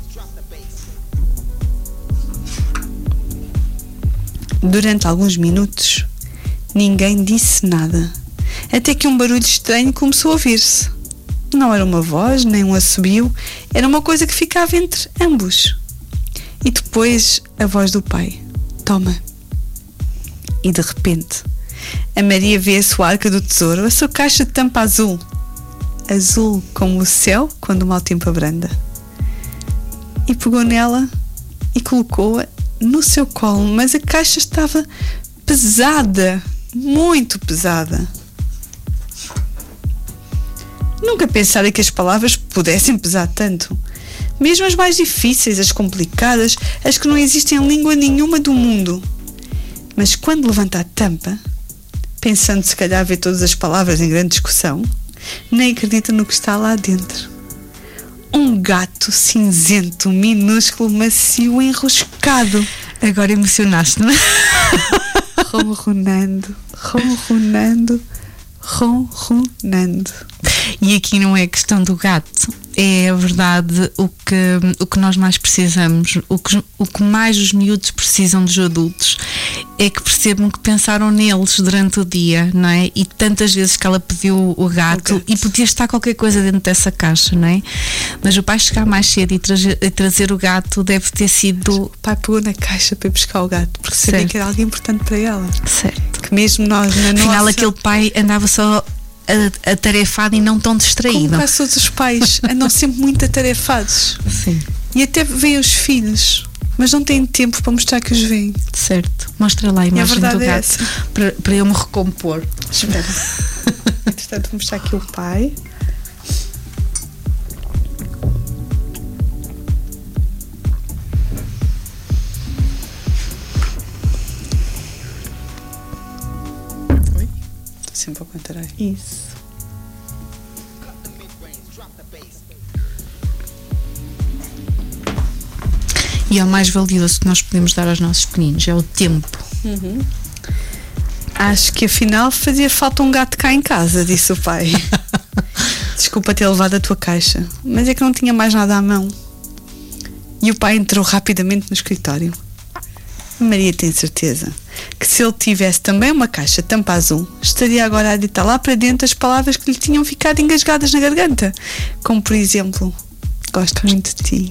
Durante alguns minutos, ninguém disse nada, até que um barulho estranho começou a ouvir-se. Não era uma voz, nem um assobio, era uma coisa que ficava entre ambos. E depois a voz do pai: toma. E de repente, a Maria vê a sua arca do tesouro, a sua caixa de tampa azul. Azul como o céu quando o mau tempo abranda. E pegou nela e colocou-a no seu colo, mas a caixa estava pesada, muito pesada. Nunca pensara que as palavras pudessem pesar tanto. Mesmo as mais difíceis, as complicadas, as que não existem em língua nenhuma do mundo. Mas quando levanta a tampa, pensando se calhar ver todas as palavras em grande discussão, nem acredita no que está lá dentro. Um gato cinzento, minúsculo, macio, enroscado. Agora emocionaste-me. Ronronando, ronronando, ronronando. E aqui não é questão do gato, é a verdade o que nós mais precisamos, o que mais os miúdos precisam dos adultos é que percebam que pensaram neles durante o dia, não é? E tantas vezes que ela pediu o gato e podia estar qualquer coisa dentro dessa caixa, não é? Mas o pai chegar mais cedo e trazer o gato deve ter sido... O pai pegou na caixa para ir buscar o gato, porque sabia que era algo importante para ela. Certo. Que mesmo nós, na nossa... Afinal, aquele pai andava só atarefado e não tão distraído. Como quase todos os pais andam sempre muito atarefados. Sim. E até veem os filhos, mas não têm tempo para mostrar que os veem. Certo. Mostra lá a imagem do gato para eu me recompor. Espera. Entretanto, vou mostrar aqui o pai. Oi? Sempre ao contrário. Isso. E é o mais valioso que nós podemos dar aos nossos pequeninos, é o tempo. Acho que afinal fazia falta um gato cá em casa, disse o pai. Desculpa ter levado a tua caixa, mas é que não tinha mais nada à mão. E o pai entrou rapidamente no escritório. A Maria tem certeza que se ele tivesse também uma caixa tampa azul, estaria agora a ditar lá para dentro as palavras que lhe tinham ficado engasgadas na garganta. Como por exemplo, gosto muito de ti.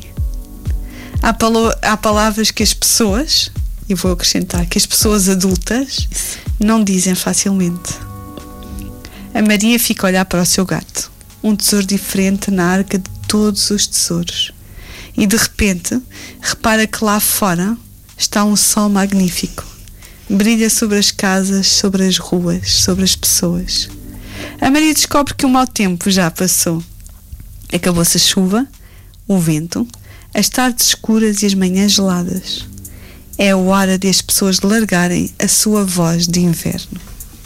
Há palavras que as pessoas, e vou acrescentar, que as pessoas adultas não dizem facilmente. A Maria fica a olhar para o seu gato, um tesouro diferente na arca de todos os tesouros. E de repente, repara que lá fora está um sol magnífico. Brilha sobre as casas, sobre as ruas, sobre as pessoas. A Maria descobre que o mau tempo já passou. Acabou-se a chuva, o vento, as tardes escuras e as manhãs geladas. É a hora de as pessoas largarem a sua voz de inverno.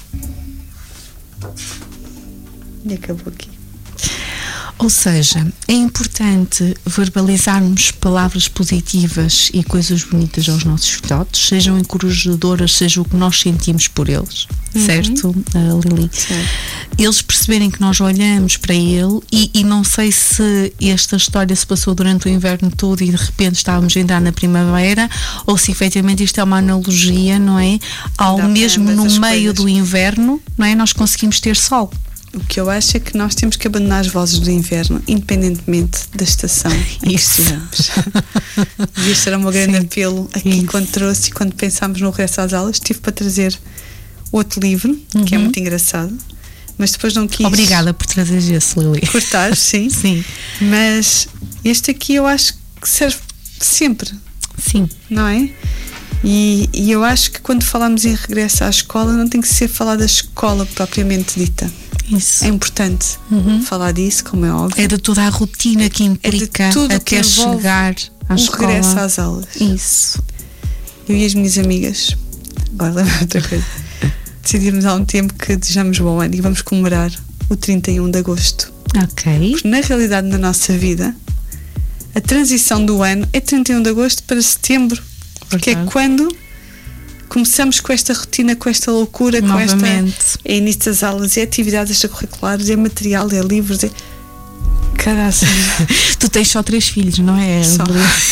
E acabou aqui. Ou seja, é importante verbalizarmos palavras positivas e coisas bonitas aos nossos filhotes, sejam encorajadoras, seja o que nós sentimos por eles, certo, Lili? Certo. Eles perceberem que nós olhamos para ele e não sei se esta história se passou durante o inverno todo e de repente estávamos a entrar na primavera, ou se efetivamente isto é uma analogia, não é? Ao mesmo no meio do inverno, não é? Nós conseguimos ter sol. O que eu acho é que nós temos que abandonar as vozes do inverno, independentemente da estação em que estejamos. E este era o meu grande apelo aqui quando trouxe e quando pensámos no regresso às aulas. Tive para trazer outro livro, que é muito engraçado, mas depois não quis. Obrigada por trazer esse, Lili. Cortar, sim. Sim. Mas este aqui eu acho que serve sempre. Sim. Não é? E eu acho que quando falamos em regresso à escola, não tem que ser falar da escola propriamente dita. Isso. É importante falar disso, como é óbvio. É de toda a rotina que implica até chegar à escola. Regresso às aulas. Isso. Eu e as minhas amigas, agora lembro outra coisa, decidimos há um tempo que desejamos bom ano e vamos comemorar o 31 de agosto. Ok. Porque na realidade, na nossa vida, a transição do ano é 31 de agosto para setembro. Porque é quando começamos com esta rotina, com esta loucura, novamente. Com esta. É início das aulas, é atividades extracurriculares, é material, é livros, é. Caraca. Tu tens só 3 filhos, não é? Só.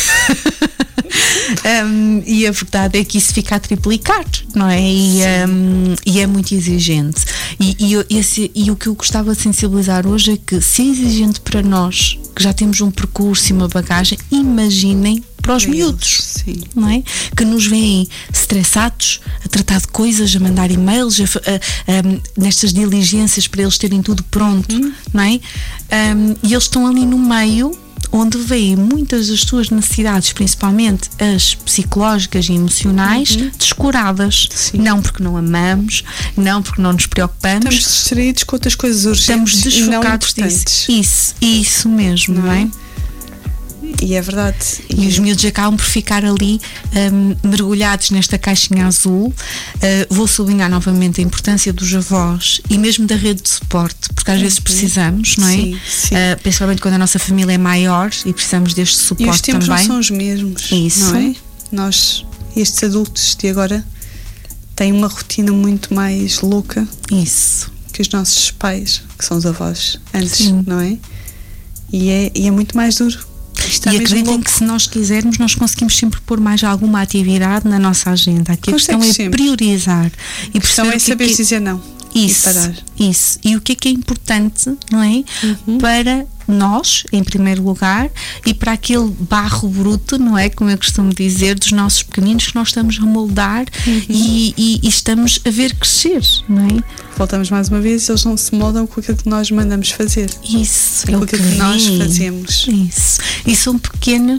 E a verdade é que isso fica a triplicar, não é? E é muito exigente. E o que eu gostava de sensibilizar hoje é que, se é exigente para nós, que já temos um percurso e uma bagagem, imaginem para os miúdos, sim. Não é? Que nos veem estressados, a tratar de coisas, a mandar e-mails, nestas diligências para eles terem tudo pronto, não é? E eles estão ali no meio, onde veem muitas das suas necessidades, principalmente as psicológicas e emocionais, descuradas. Sim. Não porque não amamos, não porque não nos preocupamos. Estamos distraídos com outras coisas urgentes. Estamos desfocados disso. Isso mesmo, não é? E é verdade. E os miúdos acabam por ficar ali mergulhados nesta caixinha azul. Vou sublinhar novamente a importância dos avós e mesmo da rede de suporte, porque às vezes precisamos, não é? Sim, sim. Principalmente quando a nossa família é maior e precisamos deste suporte também. E os tempos não são os mesmos. Isso. Não é? Nós, estes adultos de agora, têm uma rotina muito mais louca. Isso. Que os nossos pais, que são os avós, antes, não é? E é muito mais duro. E acreditem que, se nós quisermos, nós conseguimos sempre pôr mais alguma atividade na nossa agenda. Aqui a questão é priorizar. E a questão é saber dizer não. Isso, e parar. Isso. E o que é importante, não é? Para nós, em primeiro lugar, e para aquele barro bruto, não é? Como eu costumo dizer, dos nossos pequeninos, que nós estamos a moldar e estamos a ver crescer, não é? Voltamos mais uma vez, eles não se moldam com aquilo que nós mandamos fazer. Isso. É com aquilo que nós fazemos. Isso. E são pequenas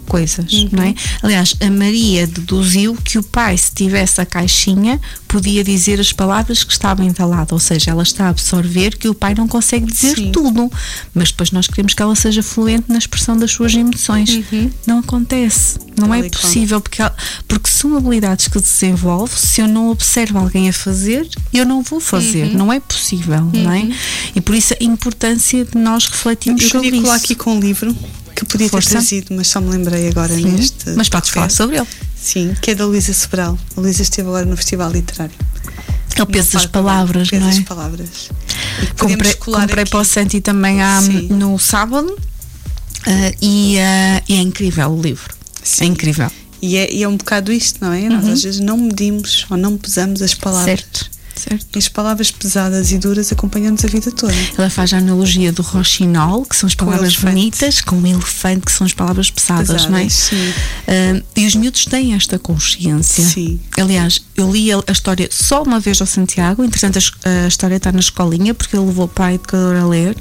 coisas, não é? Aliás, a Maria deduziu que o pai, se tivesse a caixinha, podia dizer as palavras que estavam entaladas, ou seja, ela está a absorver que o pai não consegue dizer tudo, mas depois nós queremos que ela seja fluente na expressão das suas emoções. Não acontece, não é possível, porque são habilidades que desenvolve. Se eu não observo alguém a fazer, eu não vou fazer, não é possível, não é? E por isso a importância de nós refletirmos sobre isso. Eu queria aqui com um livro que podia ter trazido, mas só me lembrei agora neste. Mas podes falar sobre ele. Sim, que é da Luísa Sobral. A Luísa esteve agora no Festival Literário. É o peso das palavras, não é? O peso das palavras. Comprei para o Santi também no sábado e é incrível o livro. Sim. É incrível. E é um bocado isto, não é? Nós às vezes não medimos ou não pesamos as palavras. Certo. E as palavras pesadas e duras acompanham-nos a vida toda. Ela faz a analogia do roxinol, que são as palavras bonitas, com o elefante, que são as palavras pesadas, não é? Sim. E os miúdos têm esta consciência. Sim. Aliás, eu li a história só uma vez ao Santiago, entretanto a história está na escolinha, porque ele levou o pai educador a ler.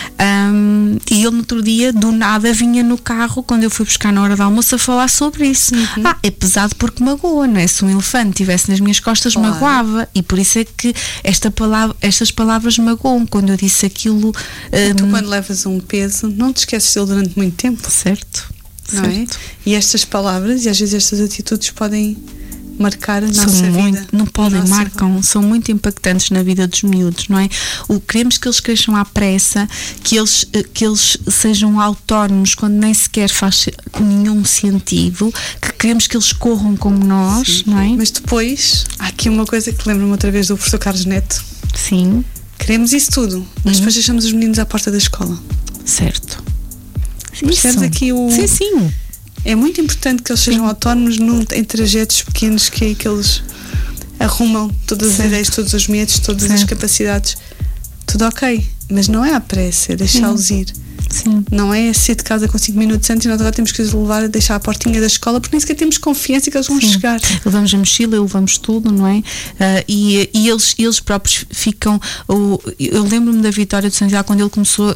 E ele no outro dia, do nada, vinha no carro, quando eu fui buscar na hora do almoço, a falar sobre isso. É pesado porque magoa, não é? Se um elefante estivesse nas minhas costas, magoava. E por isso é que estas palavras magoam. Quando eu disse aquilo. Tu, quando levas um peso, não te esqueces dele durante muito tempo. Certo. Não é? E estas palavras e às vezes estas atitudes podem marcar a nossa vida. Não podem, marcam, são muito impactantes na vida dos miúdos, não é? Queremos que eles cresçam à pressa, que eles sejam autónomos quando nem sequer faz nenhum sentido, que queremos que eles corram como nós, não é? Mas depois, há aqui uma coisa que lembro-me outra vez do professor Carlos Neto. Sim. Queremos isso tudo, mas depois deixamos os meninos à porta da escola. Certo. Percebes aqui o... Sim. É muito importante que eles sejam autónomos em trajetos pequenos, que eles arrumam todas as ideias, todos os medos, todas as capacidades. Tudo ok, mas não é à pressa, é deixá-los ir. Sim. Não é sair de casa com 5 minutos antes e nós agora temos que os levar a deixar a portinha da escola, porque nem sequer temos confiança que eles vão chegar. Levamos a mochila, levamos tudo, não é? E eles próprios ficam. Eu lembro-me da Vitória de Santiago quando ele começou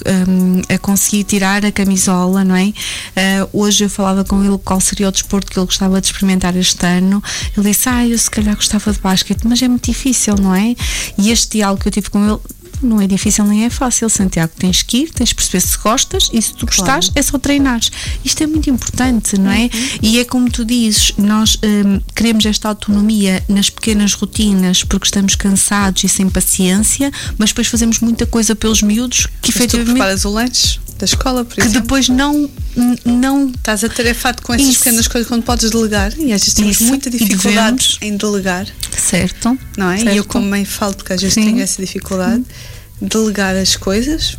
a conseguir tirar a camisola, não é? Hoje eu falava com ele qual seria o desporto que ele gostava de experimentar este ano. Ele disse: eu se calhar gostava de basquete, mas é muito difícil, não é? E este diálogo que eu tive com ele. Não é difícil nem é fácil, Santiago. Tens que ir, tens de perceber se gostas e se tu gostares, é só treinares. Isto é muito importante, não é? E é como tu dizes, nós queremos esta autonomia nas pequenas rotinas porque estamos cansados e sem paciência, mas depois fazemos muita coisa pelos miúdos que efetivamente. Tu preparas o lanche da escola, por exemplo. Que depois não estás atarefado com essas pequenas coisas quando podes delegar, e às vezes temos muita dificuldade em delegar. Certo. Não é? Certo. E eu como mãe falo, porque às vezes tenho essa dificuldade. Delegar as coisas,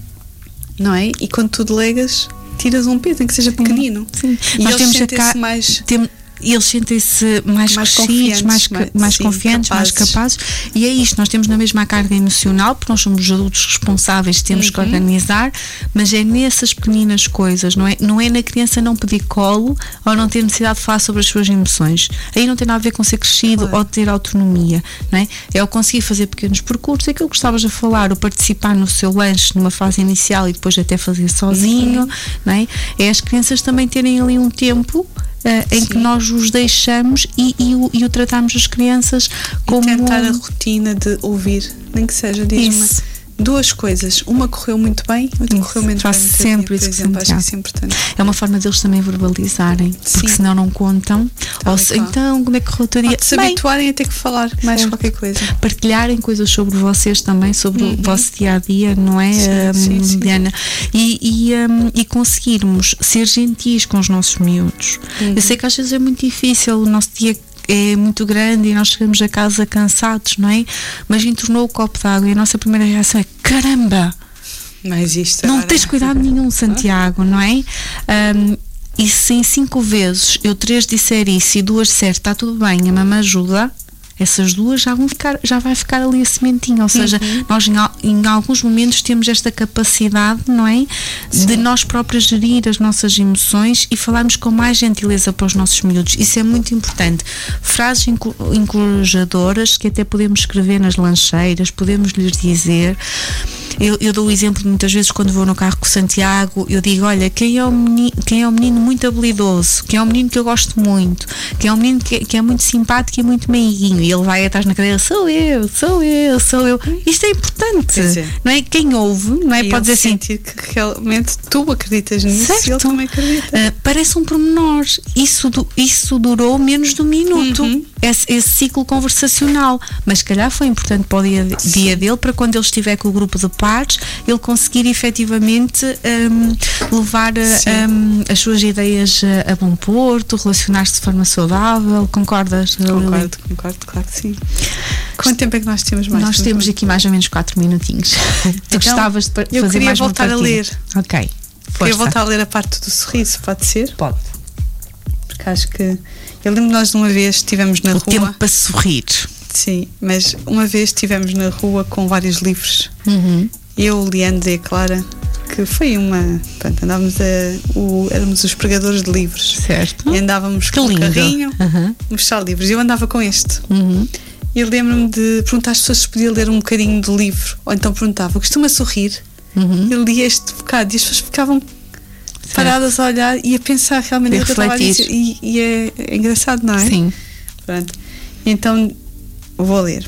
não é? E quando tu delegas, tiras um peso, em que seja pequenino. E nós eles sentem-se mais. Eles sentem-se mais crescidos, mais confiantes, mais capazes. E é isto, nós temos na mesma carga emocional, porque nós somos adultos responsáveis, temos que organizar, mas é nessas pequeninas coisas, não é? Não é na criança não pedir colo ou não ter necessidade de falar sobre as suas emoções. Aí não tem nada a ver com ser crescido ou ter autonomia, não é? É o conseguir fazer pequenos percursos, aquilo que estavas a falar, o participar no seu lanche numa fase inicial e depois até fazer sozinho, não é? É as crianças também terem ali um tempo em que nós os deixamos e o tratamos as crianças como... E tentar a rotina de ouvir, nem que seja, diz-me duas coisas, uma correu muito bem, outra correu menos bem. Sempre isso, por exemplo, acho que isso é importante. É uma forma deles também verbalizarem, porque senão não contam. Então, como é que correu o teu dia? Ou de se habituarem a ter que falar mais qualquer coisa. Partilharem coisas sobre vocês também, sobre o vosso dia-a-dia, não é, Diana? E conseguirmos ser gentis com os nossos miúdos. Eu sei que às vezes é muito difícil, o nosso dia é muito grande e nós chegamos a casa cansados, não é? Mas entornou o copo de água e a nossa primeira reação é: caramba! Mas isto não tens cuidado nenhum, Santiago, não é? E se em 5 vezes eu 3 disser isso e 2 disser está tudo bem, a mamãe ajuda, essas duas já vai ficar ali a sementinha, ou seja, nós em alguns momentos temos esta capacidade, não é? De nós próprios gerir as nossas emoções e falarmos com mais gentileza para os nossos miúdos. Isso é muito importante. Frases encorajadoras que até podemos escrever nas lancheiras, podemos lhes dizer. Eu dou o exemplo de muitas vezes quando vou no carro com o Santiago, eu digo, olha, quem é o menino muito habilidoso, quem é o menino que eu gosto muito, quem é o menino que é muito simpático e muito meiguinho, e ele vai atrás na cadeira, sou eu. Isto é importante, não é? Quem ouve, não é? Pode dizer assim, sentir que realmente tu acreditas nisso, certo? E ele também acredita. Parece um pormenor, isso durou menos de um minuto, esse ciclo conversacional, mas se calhar foi importante para o dia dele, para quando ele estiver com o grupo de pares, ele conseguir efetivamente levar as suas ideias a bom porto, relacionar-se de forma saudável. Concordas? Concordo, claro que sim. Quanto tempo é que nós temos mais? Nós temos aqui mais ou menos 4 minutinnos. Tu gostavas de fazer mais uma Eu queria voltar a ler. Ok. Queria voltar a ler a parte do sorriso, pode ser? Pode. Porque acho que... Eu lembro que nós de uma vez estivemos na rua... O tempo para sorrir. Sim, mas uma vez estivemos na rua com vários livros. Eu, Leandro e a Clara, que foi uma... Pronto, éramos os pregadores de livros. Certo. E andávamos com um carrinho mostrar livros. Eu andava com este. E eu lembro-me de perguntar às pessoas se podia ler um bocadinho do livro. Ou então perguntava, costuma sorrir? Eu li este bocado e as pessoas ficavam paradas a olhar e a pensar realmente o que eu estava a dizer. E é engraçado, não é? Sim. Pronto. Então, vou ler.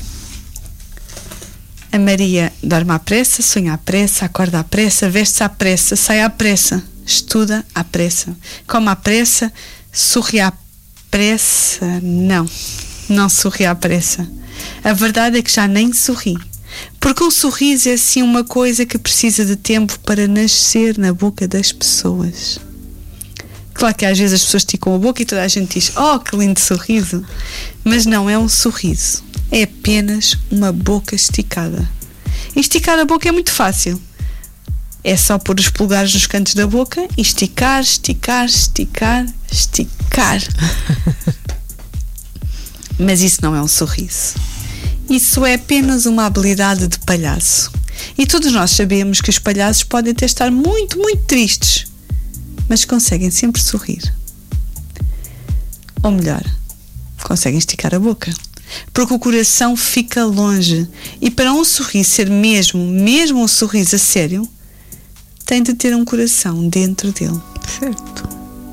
A Maria dorme à pressa, sonha à pressa, acorda à pressa, veste-se à pressa, sai à pressa, estuda à pressa, come à pressa, sorri à pressa. Não sorri à pressa. A verdade é que já nem sorri. Porque um sorriso é assim uma coisa que precisa de tempo para nascer na boca das pessoas. Claro que às vezes as pessoas esticam a boca e toda a gente diz, oh, que lindo sorriso. Mas não é um sorriso. É apenas uma boca esticada. E esticar a boca é muito fácil. É só pôr os polegares nos cantos da boca e esticar. Mas isso não é um sorriso. Isso é apenas uma habilidade de palhaço. E todos nós sabemos que os palhaços podem até estar muito, muito tristes, mas conseguem sempre sorrir. Ou melhor, conseguem esticar a boca. Porque o coração fica longe. E para um sorriso ser mesmo um sorriso a sério, tem de ter um coração dentro dele. Certo.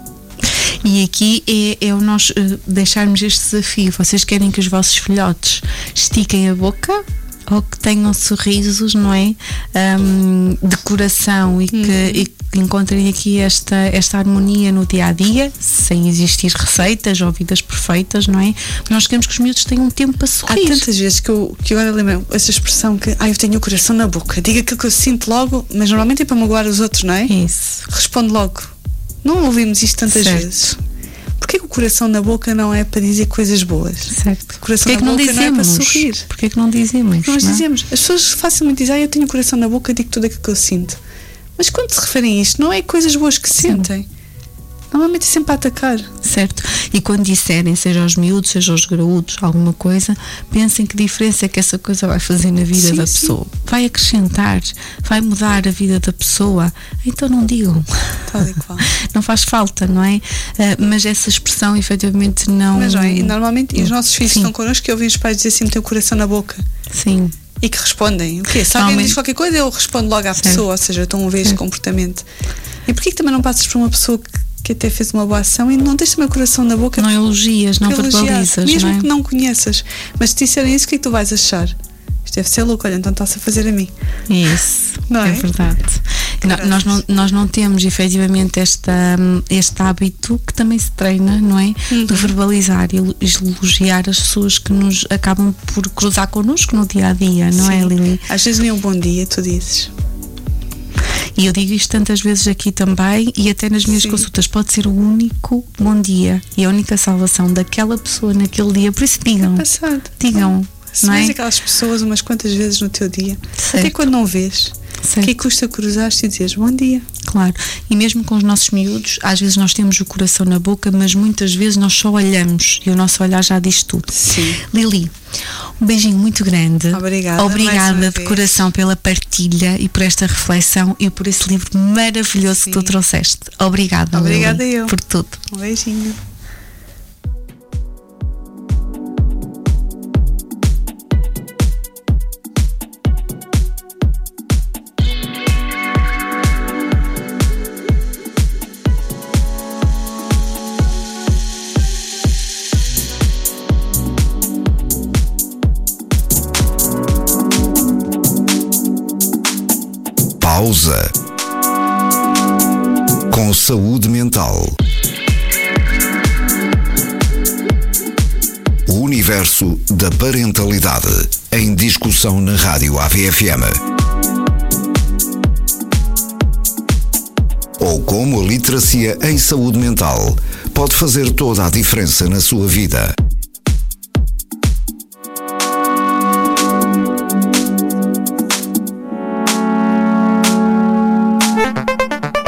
E aqui é o nós deixarmos este desafio. Vocês querem que os vossos filhotes estiquem a boca ou que tenham sorrisos, não é? De coração e que encontrem aqui esta harmonia no dia a dia, sem existir receitas ou vidas perfeitas, não é? Nós queremos que os miúdos tenham um tempo para sorrir. Há tantas vezes que agora lembro essa expressão que eu tenho o coração na boca. Diga aquilo que eu sinto logo, mas normalmente é para magoar os outros, não é? Isso. Responde logo. Não ouvimos isto tantas vezes. Porquê que o coração na boca não é para dizer coisas boas? Certo. O coração na boca não é para sorrir. Porquê que não dizemos? Nós dizemos. As pessoas facilmente dizem, eu tenho o coração na boca, digo tudo aquilo que eu sinto. Mas quando se referem a isto, não é coisas boas que sentem. Normalmente é sempre a atacar. Certo. E quando disserem, seja aos miúdos, seja aos graúdos, alguma coisa, pensem que diferença é que essa coisa vai fazer na vida da pessoa. Vai acrescentar, vai mudar a vida da pessoa. Então não digam. Tal e qual. Não faz falta, não é? Mas essa expressão efetivamente não... Mas não é? E normalmente os nossos filhos estão connosco que ouvem os pais dizer assim, tem o coração na boca. Sim. E que respondem. O quê? Se alguém diz qualquer coisa, eu respondo logo à pessoa. Ou seja, eu estou a ver este comportamento. E porquê que também não passas por uma pessoa que até fez uma boa ação e não tens também o coração na boca? Não elogias, não verbalizas. Mesmo não é? que não conheças. Mas se disserem isso, o que é que tu vais achar? Isto deve ser louco, olha, então está-se a fazer a mim. Isso, não é? É verdade. Nós não temos efetivamente este hábito que também se treina, não é? De verbalizar e elogiar as pessoas que nos acabam por cruzar connosco no dia a dia, não é, Lili? Às vezes nem um bom dia, tu dizes. E eu digo isto tantas vezes aqui também e até nas minhas consultas, pode ser o único bom dia e a única salvação daquela pessoa naquele dia, por isso digam. Se não vês é? aquelas pessoas umas quantas vezes no teu dia, Certo. até quando não vês, Certo. o que custa cruzar-te e dizeres bom dia? Claro, e mesmo com os nossos miúdos, às vezes nós temos o coração na boca, mas muitas vezes nós só olhamos e o nosso olhar já diz tudo. Sim. Lili, um beijinho muito grande. Obrigada, mais Obrigada uma de vez. coração pela partilha e por esta reflexão e por esse livro maravilhoso que tu trouxeste. Obrigada, Obrigada Lili, eu. por tudo. Um beijinho. Pausa. Com saúde mental. O universo da parentalidade em discussão na Rádio AVFM. Ou como a literacia em saúde mental pode fazer toda a diferença na sua vida.